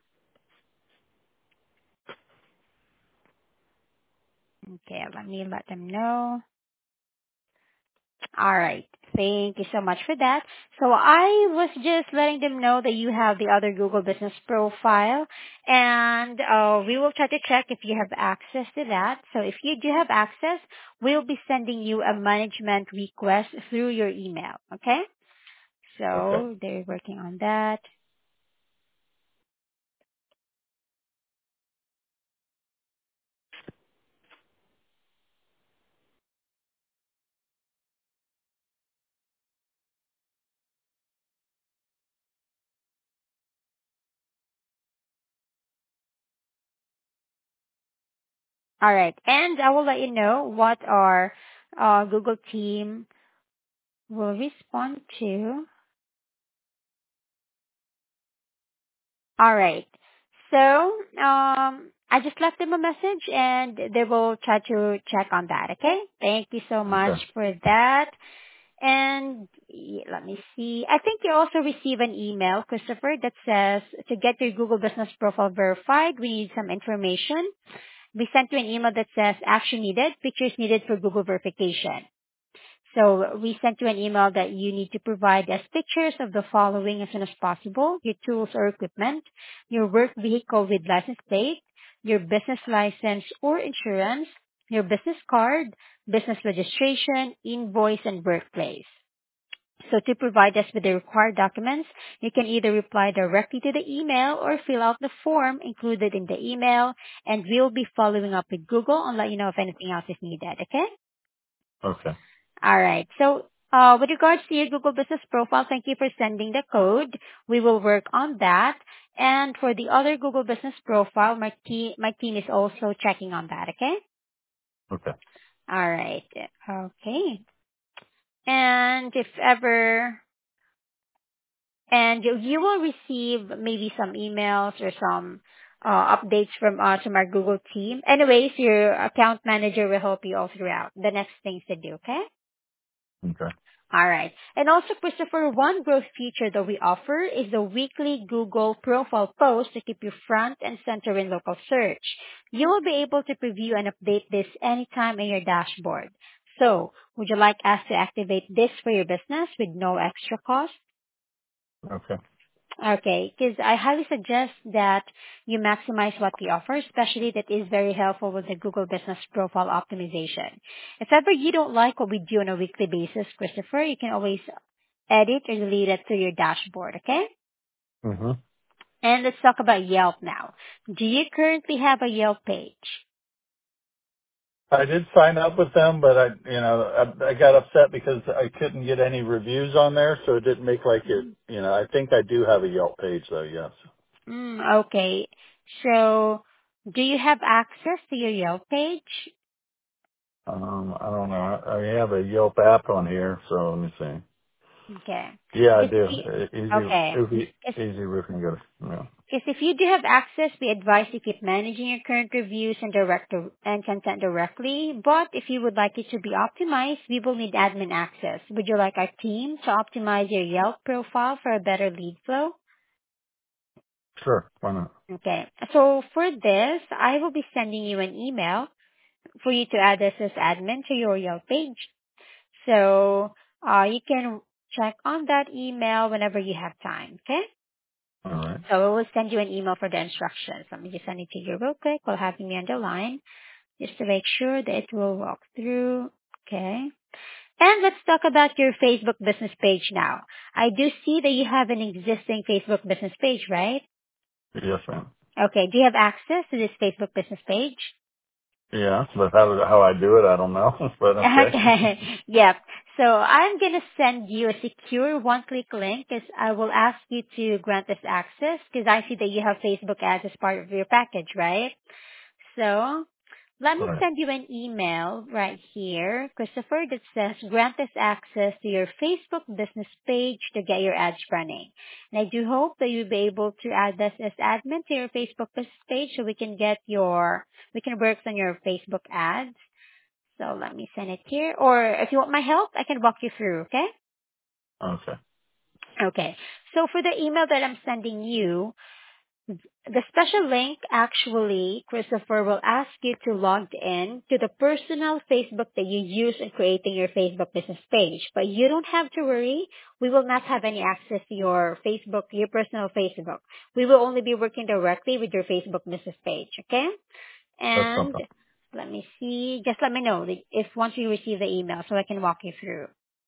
Okay, let me let them know. All right. Thank you so much for that. So I was just letting them know that you have the other Google Business profile, and uh, we will try to check if you have access to that. So if you do have access, we'll be sending you a management request through your email. Okay? Okay. So they're working on that. All right. And I will let you know what our uh, Google team will respond to. All right. So, um, I just left them a message and they will try to check on that. Okay. Thank you so much Okay. for that. And y- let me see. I think you also receive an email, Christopher, that says to get your Google Business profile verified, we need some information. We sent you an email that says action needed, pictures needed for Google verification. So we sent you an email that you need to provide us pictures of the following as soon as possible: your tools or equipment, your work vehicle with license plate, your business license or insurance, your business card, business registration, invoice, and workplace. So to provide us with the required documents, you can either reply directly to the email or fill out the form included in the email, and we'll be following up with Google and let you know if anything else is needed, okay? Okay. All right. So Uh, with regards to your Google Business Profile, thank you for sending the code. We will work on that. And for the other Google Business Profile, my, te- my team is also checking on that, okay? Okay. All right. Okay. And if ever, and you, you will receive maybe some emails or some uh, updates from us, from our Google team. Anyways, your account manager will help you all throughout the next things to do, okay? Okay. All right. And also, Christopher, one growth feature that we offer is the weekly Google profile post to keep you front and center in local search. You will be able to preview and update this anytime in your dashboard. So, would you like us to activate this for your business with no extra cost? Okay. Okay, because I highly suggest that you maximize what we offer, especially that is very helpful with the Google Business Profile optimization. If ever you don't like what we do on a weekly basis, Christopher, you can always edit or delete it through your dashboard, okay? Mm-hmm. And let's talk about Yelp now. Do you currently have a Yelp page? I did sign up with them, but I, you know, I, I got upset because I couldn't get any reviews on there, so it didn't make like it, you know, I think I do have a Yelp page though, yes. Mm, okay. So, do you have access to your Yelp page? Um, I don't know. I, I have a Yelp app on here, so let me see. Okay. Yeah, I Because do. we, Uh, Easy, okay. it would be 'Cause easy roofing good. Yeah. Because if you do have access, we advise you keep managing your current reviews and direct and content directly. But if you would like it to be optimized, we will need admin access. Would you like our team to optimize your Yelp profile for a better lead flow? Sure. Why not? Okay. So for this, I will be sending you an email for you to add us as admin to your Yelp page. So uh, you can check on that email whenever you have time. Okay. All right. So I will send you an email for the instructions. Let me just send it to you real quick while having me on the line, just to make sure that it will walk through. Okay. And let's talk about your Facebook business page now. I do see that you have an existing Facebook business page, right? Yes, ma'am. Okay. Do you have access to this Facebook business page? Yeah, but how how I do it, I don't know. But okay. Okay. Yep. So I'm going to send you a secure one-click link because I will ask you to grant us access because I see that you have Facebook ads as part of your package, right? So let me All right. send you an email right here, Christopher, that says grant us access to your Facebook business page to get your ads running. And I do hope that you'll be able to add us as admin to your Facebook business page so we can get your, we can work on your Facebook ads. So let me send it here. Or if you want my help, I can walk you through, okay? Okay. Okay. So for the email that I'm sending you, the special link actually, Christopher, will ask you to log in to the personal Facebook that you use in creating your Facebook business page. But you don't have to worry. We will not have any access to your Facebook, your personal Facebook. We will only be working directly with your Facebook business page, okay? That's And something. let me see. Just let me know if once you receive the email so I can walk you through.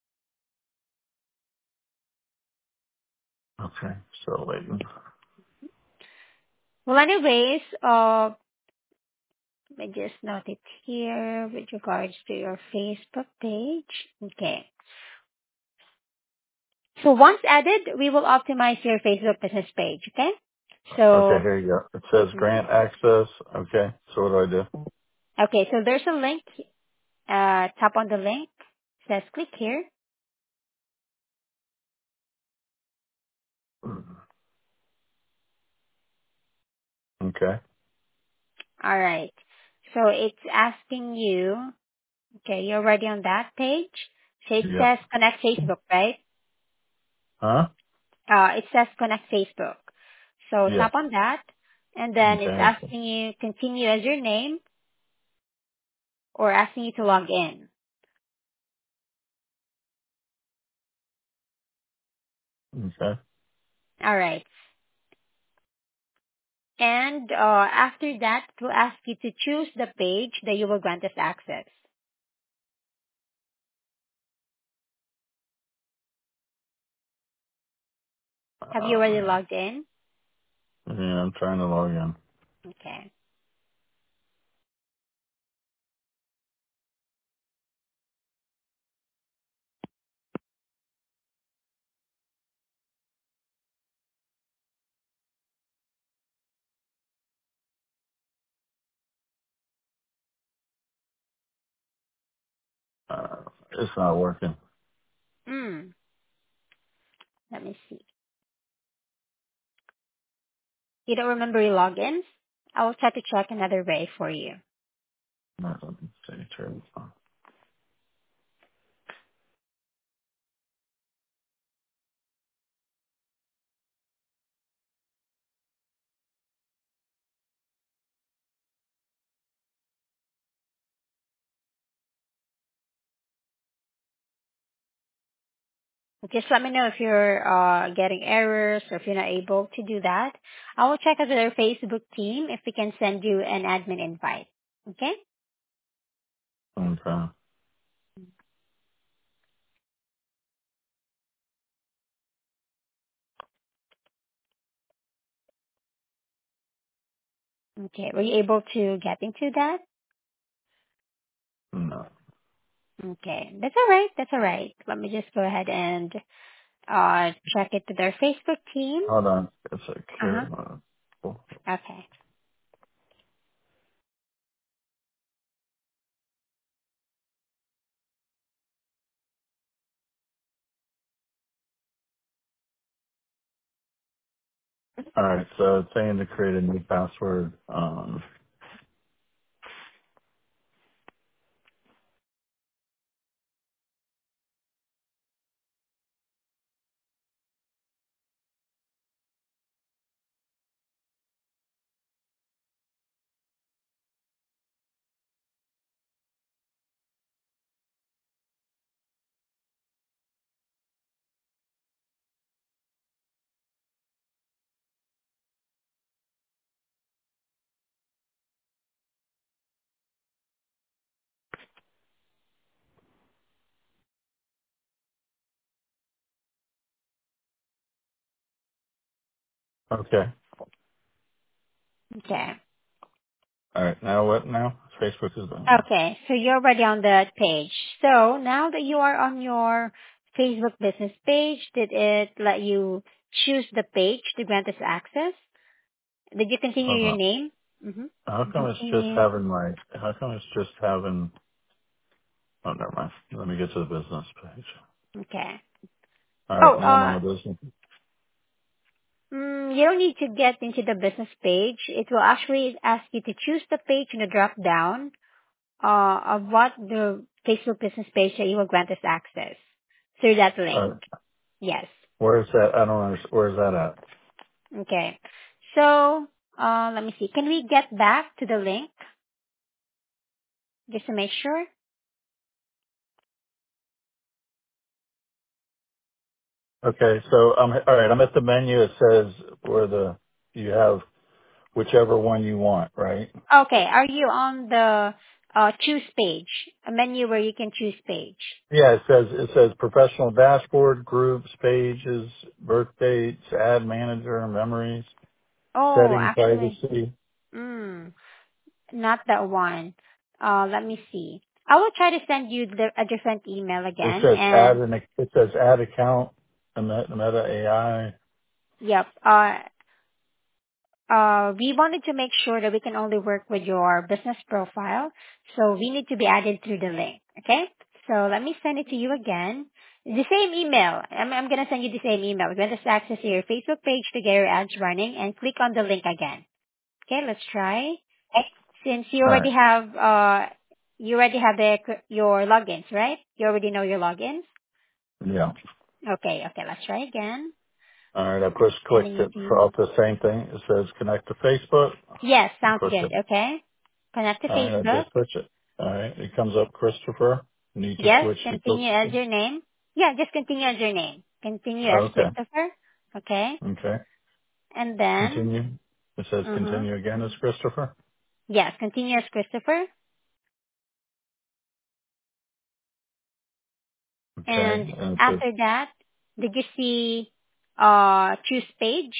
Okay. So Leighton. Well, anyways, uh, let me just note it here with regards to your Facebook page. Okay. So once added, we will optimize your Facebook business page, okay? Okay, So, here you go. It says mhm. grant access. Okay. So what do I do? Okay, so there's a link, uh, tap on the link, it says click here. Okay. Alright. So it's asking you, okay, you're already on that page. So it Yep. says connect Facebook, right? Huh? Uh, it says connect Facebook. So Yes. tap on that, and then it's Okay. asking you continue as your name or asking you to log in. Okay. Alright. And uh, after that, it will ask you to choose the page that you will grant us access. Have you already Um, logged in? yeah, I'm trying to log in. Okay. it's not working. Hmm. Let me see. You don't remember your logins? I will try to check another way for you. No, let me see, turn it on. Just let me know if you're uh, getting errors or if you're not able to do that. I will check out with our Facebook team if we can send you an admin invite. Okay? Okay. Okay. Were you able to get into that? No. Okay. That's all right. That's all right. Let me just go ahead and uh, check it with our Facebook team. Hold on. It's a Uh-huh. camera. All Okay. right. So it's saying to create a new password. Um, okay. Okay. All right. Now what now? Facebook is done. Okay. So you're already on that page. So now that you are on your Facebook business page, did it let you choose the page to grant us access? Did you continue Hold your on. name? Mm-hmm. How come it's just Continue. having my, how come it's just having, oh, never mind. Let me get to the business page. Okay. All Oh, right. Now I'm on uh, the business. mm, you don't need to get into the business page. It will actually ask you to choose the page in the drop down uh, of what the Facebook business page that you will grant us access through that All link. right. Yes. Where is that? I don't understand. Where is that at? Okay. So, uh, let me see. Can we get back to the link just to make sure? Okay. So I'm, all right. I'm at the menu. It says where the, you have whichever one you want, right? Okay. Are you on the uh, choose page, a menu where you can choose page? Yeah. It says, it says professional dashboard, groups, pages, birth dates, ad manager, memories, Oh, setting actually, privacy. mm, not that one. Uh, let me see. I will try to send you the, a different email It again. says add And an, it says add account, a Meta Meta A I. yep, uh, uh, we wanted to make sure that we can only work with your business profile. So we need to be added through the link. Okay. So let me send it to you again. The same email. I'm, I'm going to send you the same email. We're going to access your Facebook page to get your ads running and click on the link again. Okay. Let's try. Since you All already right. have, uh, you already have the, your logins, right? You already know your logins. Yeah. Okay. Okay. Let's try again. All right. I push Sending clicked it it to for you. off the same thing. It says connect to Facebook. Yes. I Sounds push good. it. Okay. Connect to All right. I Facebook. just push it. All right. It comes up Christopher. Need to Yes, switch to continue as Christopher. your name. Yeah, just continue as your name. Continue as Okay. Christopher. Okay. Okay. And then, Continue. It says mm-hmm. continue again as Christopher. Yes, continue as Christopher. Okay. And And it says, after that, did you see, uh, choose page?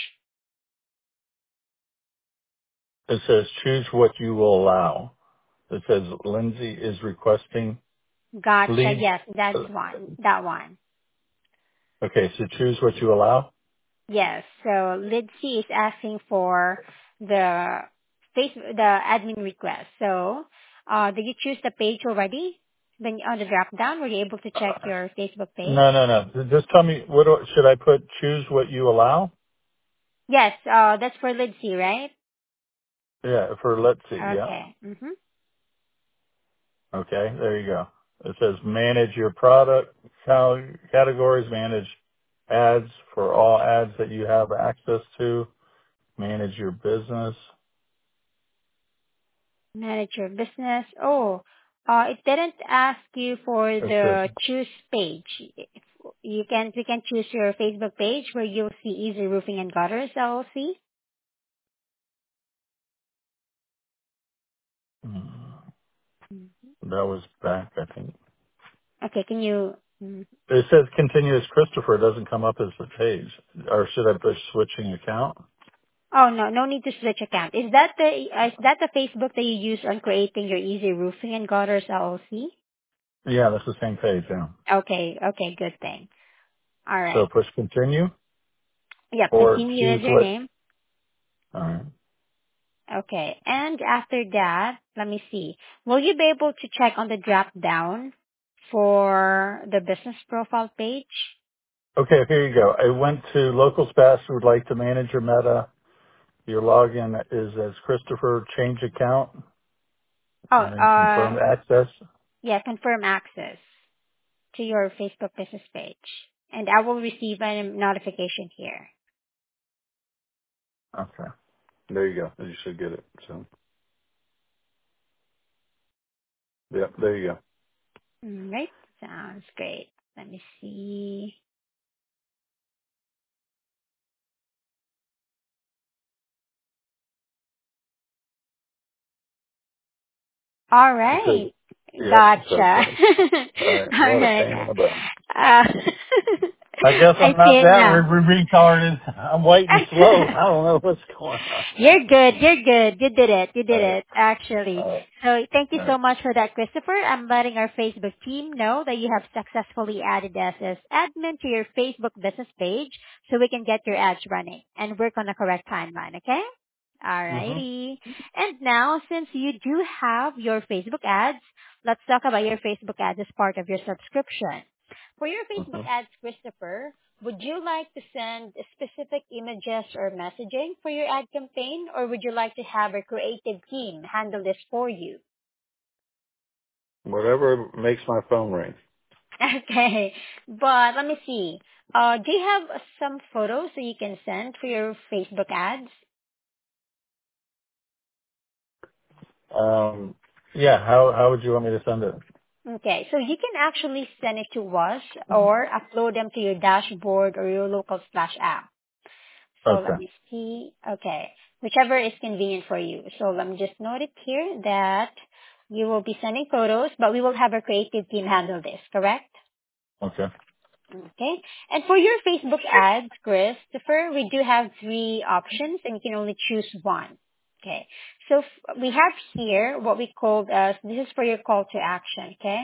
it says choose what you will allow. It says Lindsay is requesting Gotcha. lead. Yes, that's one. That one. Okay. So choose what you allow. Yes. So Lidsi is asking for the face, the admin request. So, uh, did you choose the page already? When on the drop down, were you able to check your Facebook page? No, no, no. Just tell me, what do, should I put, choose what you allow? Yes, uh, that's for Lidsey, right? Yeah, for let's see, yeah. Okay. Mm-hmm. Okay, there you go. It says manage your product cal- categories, manage ads for all ads that you have access to, manage your business. Manage your business. Oh, uh, it didn't ask you for It says, the choose page. You can we can choose your Facebook page where you'll see Easy Roofing and Gutters L L C. mm, that was back, I think. Okay, can you? mm, It says continuous Christopher. It doesn't come up as a page. Or should I push switching account? Oh no, no need to switch account. Is that the uh, is that the Facebook that you use on creating your Easy Roofing and Gutters L L C? Yeah, that's the same page, yeah. Okay, okay, good thing. All So right. push continue Yep, or continue choose as your what? name. Alright. Okay. And after that, let me see. Will you be able to check on the drop down for the business profile page? Okay, here you go. I went to local staff who would like to manage your meta. Your login is as Christopher, change account, Oh, and then uh, confirm access. yeah, confirm access to your Facebook business page. And I will receive a notification here. Okay. There you go. You should get it. So, yeah, there you go. All right. Sounds great. Let me see. All It says, right. yep, it says Gotcha. that. Alright, All what a right. pain in the butt. Uh, I guess I I'm not see it that now. re- retarded. I'm white and slow. I don't know what's going on. You're good. You're good. You did it. You did Alright, it, actually. alright, So thank you so alright. much for that, Christopher. I'm letting our Facebook team know that you have successfully added us as admin to your Facebook business page so we can get your ads running and work on the correct timeline, okay? Mm-hmm. Alrighty. And now, since you do have your Facebook ads, let's talk about your Facebook ads as part of your subscription. For your Facebook Mm-hmm. ads, Christopher, would you like to send specific images or messaging for your ad campaign, or would you like to have a creative team handle this for you? Whatever makes my phone ring. Okay, but let me see. Uh, do you have uh, some photos that you can send for your Facebook ads? Um, yeah, how, how would you want me to send it? Okay, so you can actually send it to us or upload them to your dashboard or your local Splash app. So let Okay. me see. Okay. Whichever is convenient for you. So let me just note it here that you will be sending photos, but we will have a creative team handle this, correct? Okay. Okay. And for your Facebook ads, Christopher, we do have three options and you can only choose one. Okay. So f- we have here what we called as, this is for your call to action, okay?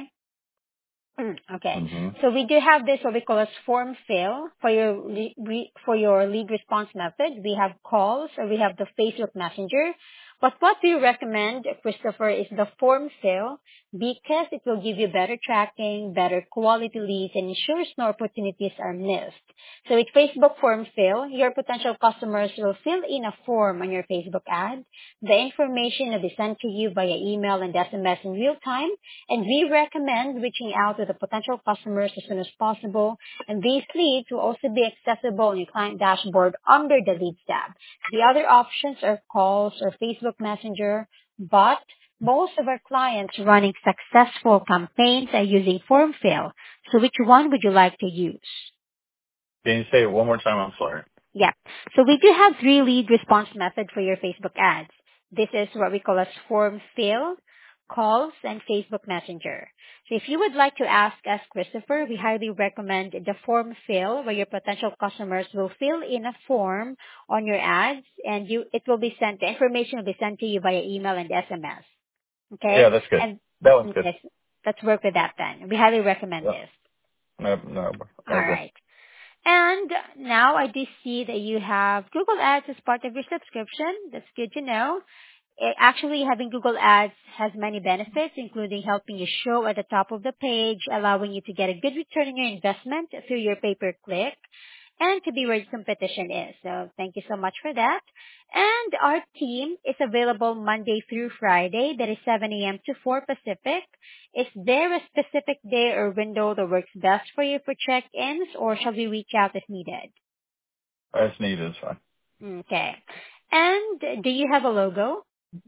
Mm, Okay. Mm-hmm. So we do have this what we call as form fill for your le- re- for your lead response method. We have calls or we have the Facebook Messenger. But what we recommend, Christopher, is the form fill because it will give you better tracking, better quality leads, and ensures no opportunities are missed. So with Facebook form fill, your potential customers will fill in a form on your Facebook ad. The information will be sent to you via email and S M S in real time, and we recommend reaching out to the potential customers as soon as possible. And these leads will also be accessible on your client dashboard under the Leads tab. The other options are calls or Facebook Messenger, but most of our clients running successful campaigns are using form fill. So which one would you like to use? Can you say it one more time? I'm sorry. Yeah. So we do have three lead response method for your Facebook ads. This is what we call as form fill, calls, and Facebook Messenger. So if you would like to ask us, Christopher, we highly recommend the form fill where your potential customers will fill in a form on your ads and you it will be sent, the information will be sent to you via email and S M S. Yeah, Okay? that's good. And That one's good. okay, let's work with that then. We highly recommend Yep. this. No, no. All Okay. right. And now I do see that you have Google Ads as part of your subscription. That's good to know. eh, actually, having Google Ads has many benefits, including helping you show at the top of the page, allowing you to get a good return on your investment through your pay-per-click, and to be where the competition is. So thank you so much for that. And our team is available Monday through Friday. That is seven a.m. to four Pacific. Is there a specific day or window that works best for you for check-ins, or shall we reach out as needed? As needed is fine. Okay. And do you have a logo?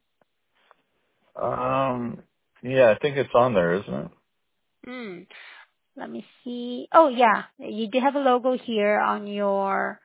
Um, yeah, I think it's on there, isn't it? Hmm. Let me see. Oh, yeah. You do have a logo here on your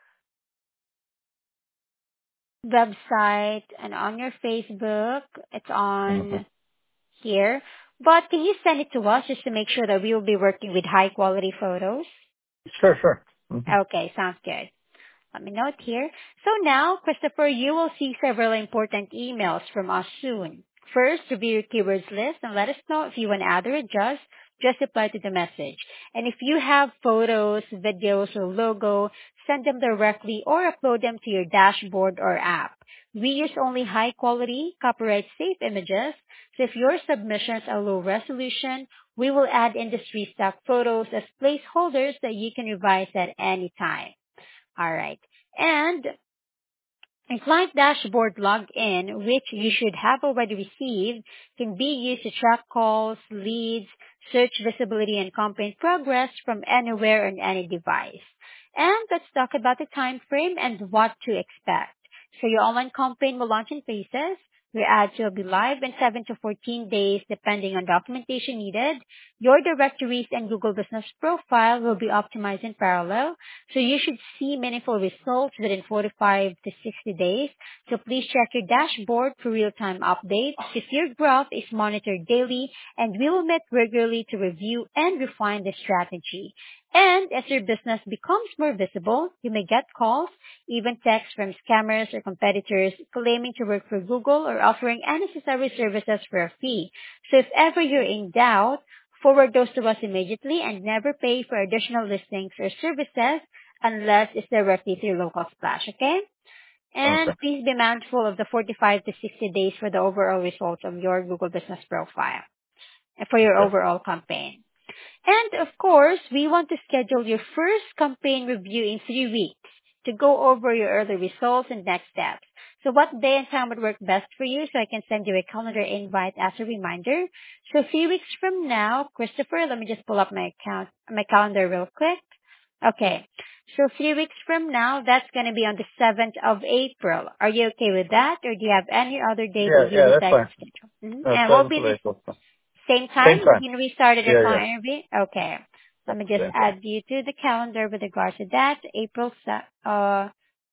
website and on your Facebook. It's Mm-hmm. on here. But can you send it to us just to make sure that we will be working with high quality photos? Sure, sure. Mm-hmm. Okay, sounds good. Let me note here. So now, Christopher, you will see several important emails from us soon. First, review your keywords list and let us know if you want to add or adjust. Just reply to the message. And if you have photos, videos, or logo, send them directly or upload them to your dashboard or app. We use only high quality, copyright safe images. So if your submissions are low resolution, we will add industry stock photos as placeholders that you can revise at any time. All right. And a client dashboard login, which you should have already received, can be used to track calls, leads, search visibility, and campaign progress from anywhere on any device. And let's talk about the time frame and what to expect. So your online campaign will launch in phases. Your ads will be live in seven to fourteen days depending on documentation needed. Your directories and Google Business Profile will be optimized in parallel. So you should see meaningful results within forty-five to sixty days. So please check your dashboard for real-time updates. If your growth is monitored daily, and we will meet regularly to review and refine the strategy. And as your business becomes more visible, you may get calls, even texts from scammers or competitors claiming to work for Google or offering unnecessary services for a fee. So if ever you're in doubt, forward those to us immediately and never pay for additional listings or services unless it's directly through Local Splash, okay? Okay. And please be mindful of the forty-five to sixty days for the overall results of your Google Business Profile and for your Okay. overall campaign. And of course, we want to schedule your first campaign review in three weeks to go over your early results and next steps. So what day and time would work best for you so I can send you a calendar invite as a reminder? So three weeks from now, Christopher, let me just pull up my account, my calendar real quick. Okay. So three weeks from now, that's going to be on the seventh of April. Are you okay with that? Or do you have any other day Yeah, that you yeah, would that's like to fine. schedule? Mm-hmm. Uh, And what will seventh be of the April. same Same time time. when we started the Yeah, client yeah. interview? Okay. Let me just Same time. add you to the calendar with regards to that. April se- uh,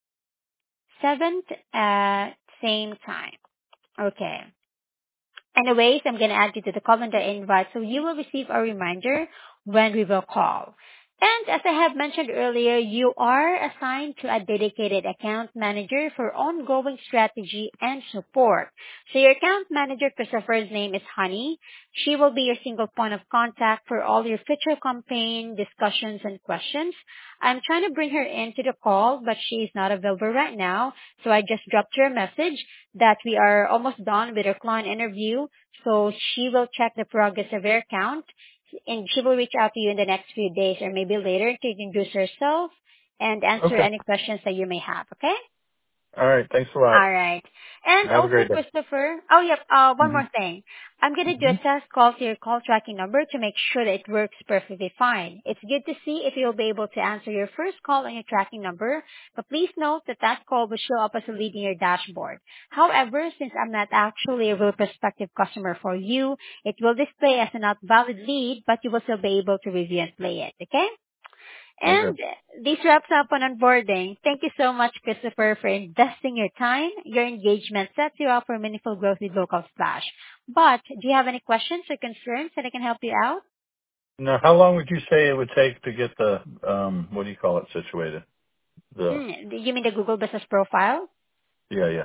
seventh at same time. Okay. Anyways, I'm going to add you to the calendar invite so you will receive a reminder when we will call. And as I have mentioned earlier, you are assigned to a dedicated account manager for ongoing strategy and support. So your account manager, Christopher's name is Honey. She will be your single point of contact for all your future campaign discussions and questions. I'm trying to bring her into the call, but she is not available right now. So I just dropped her a message that we are almost done with our client interview. So she will check the progress of your account and she will reach out to you in the next few days or maybe later to introduce herself and answer Okay. any questions that you may have. Okay? All right. Thanks a lot. All right. And Have a also, great day. Christopher, oh, yep, uh, one Mm-hmm. more thing. I'm going to do Mm-hmm. a test call to your call tracking number to make sure that it works perfectly fine. It's good to see if you'll be able to answer your first call on your tracking number, but please note that that call will show up as a lead in your dashboard. However, since I'm not actually a real prospective customer for you, it will display as a not valid lead, but you will still be able to review and play it, okay? Okay. And this wraps up on onboarding. Thank you so much, Christopher, for investing your time. Your engagement sets you up for meaningful growth with Local Splash. But do you have any questions or concerns that I can help you out? Now, how long would you say it would take to get the, um, what do you call it, situated? The, Hmm, you mean the Google Business Profile? yeah, yeah.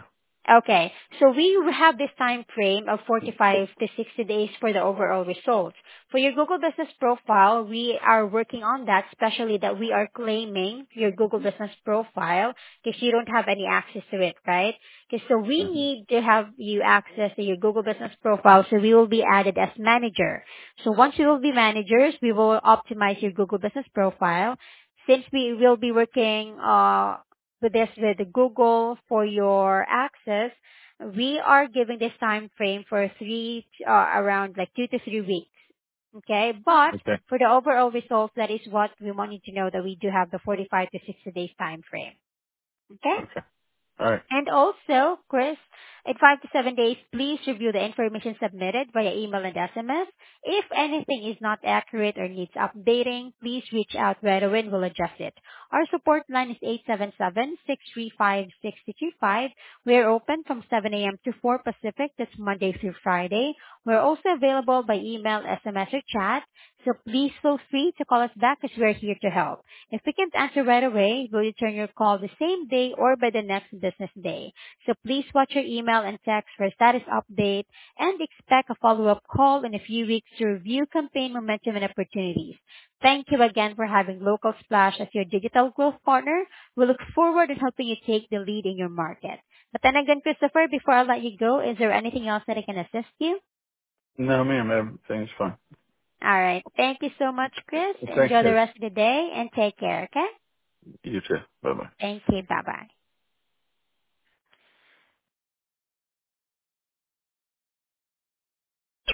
Okay. So we have this time frame of forty-five to sixty days for the overall results. For your Google Business Profile, we are working on that, especially that we are claiming your Google Business Profile because you don't have any access to it, right? Okay, so we hmm need to have you access to your Google Business Profile, so we will be added as manager. So once we will be managers, we will optimize your Google Business Profile. Since we will be working uh, with this with Google for your access, we are giving this time frame for three, uh, around like two to three weeks. Okay, but Okay. for the overall results, that is what we want you to know, that we do have the forty-five to sixty days time frame. Okay? Okay. All right. And also, Chris, in five to seven days, please review the information submitted via email and S M S. If anything is not accurate or needs updating, please reach out right away and we'll adjust it. Our support line is eight seven seven, six three five, six two five. We're open from seven a.m. to four Pacific. That's Monday through Friday. We're also available by email, S M S, or chat. So please feel free to call us back because we're here to help. If we can't answer right away, we'll return your call the same day or by the next business day. So please watch your email and text for a status update and expect a follow-up call in a few weeks to review campaign momentum and opportunities. Thank you again for having Local Splash as your digital growth partner. We look forward to helping you take the lead in your market. But then again, Christopher, before I let you go, is there anything else that I can assist you? No, ma'am. Everything's fine. All right. Thank you so much, Chris. Thank Enjoy the you. rest of the day and take care, okay? You too. Bye bye. Thank you. Bye-bye.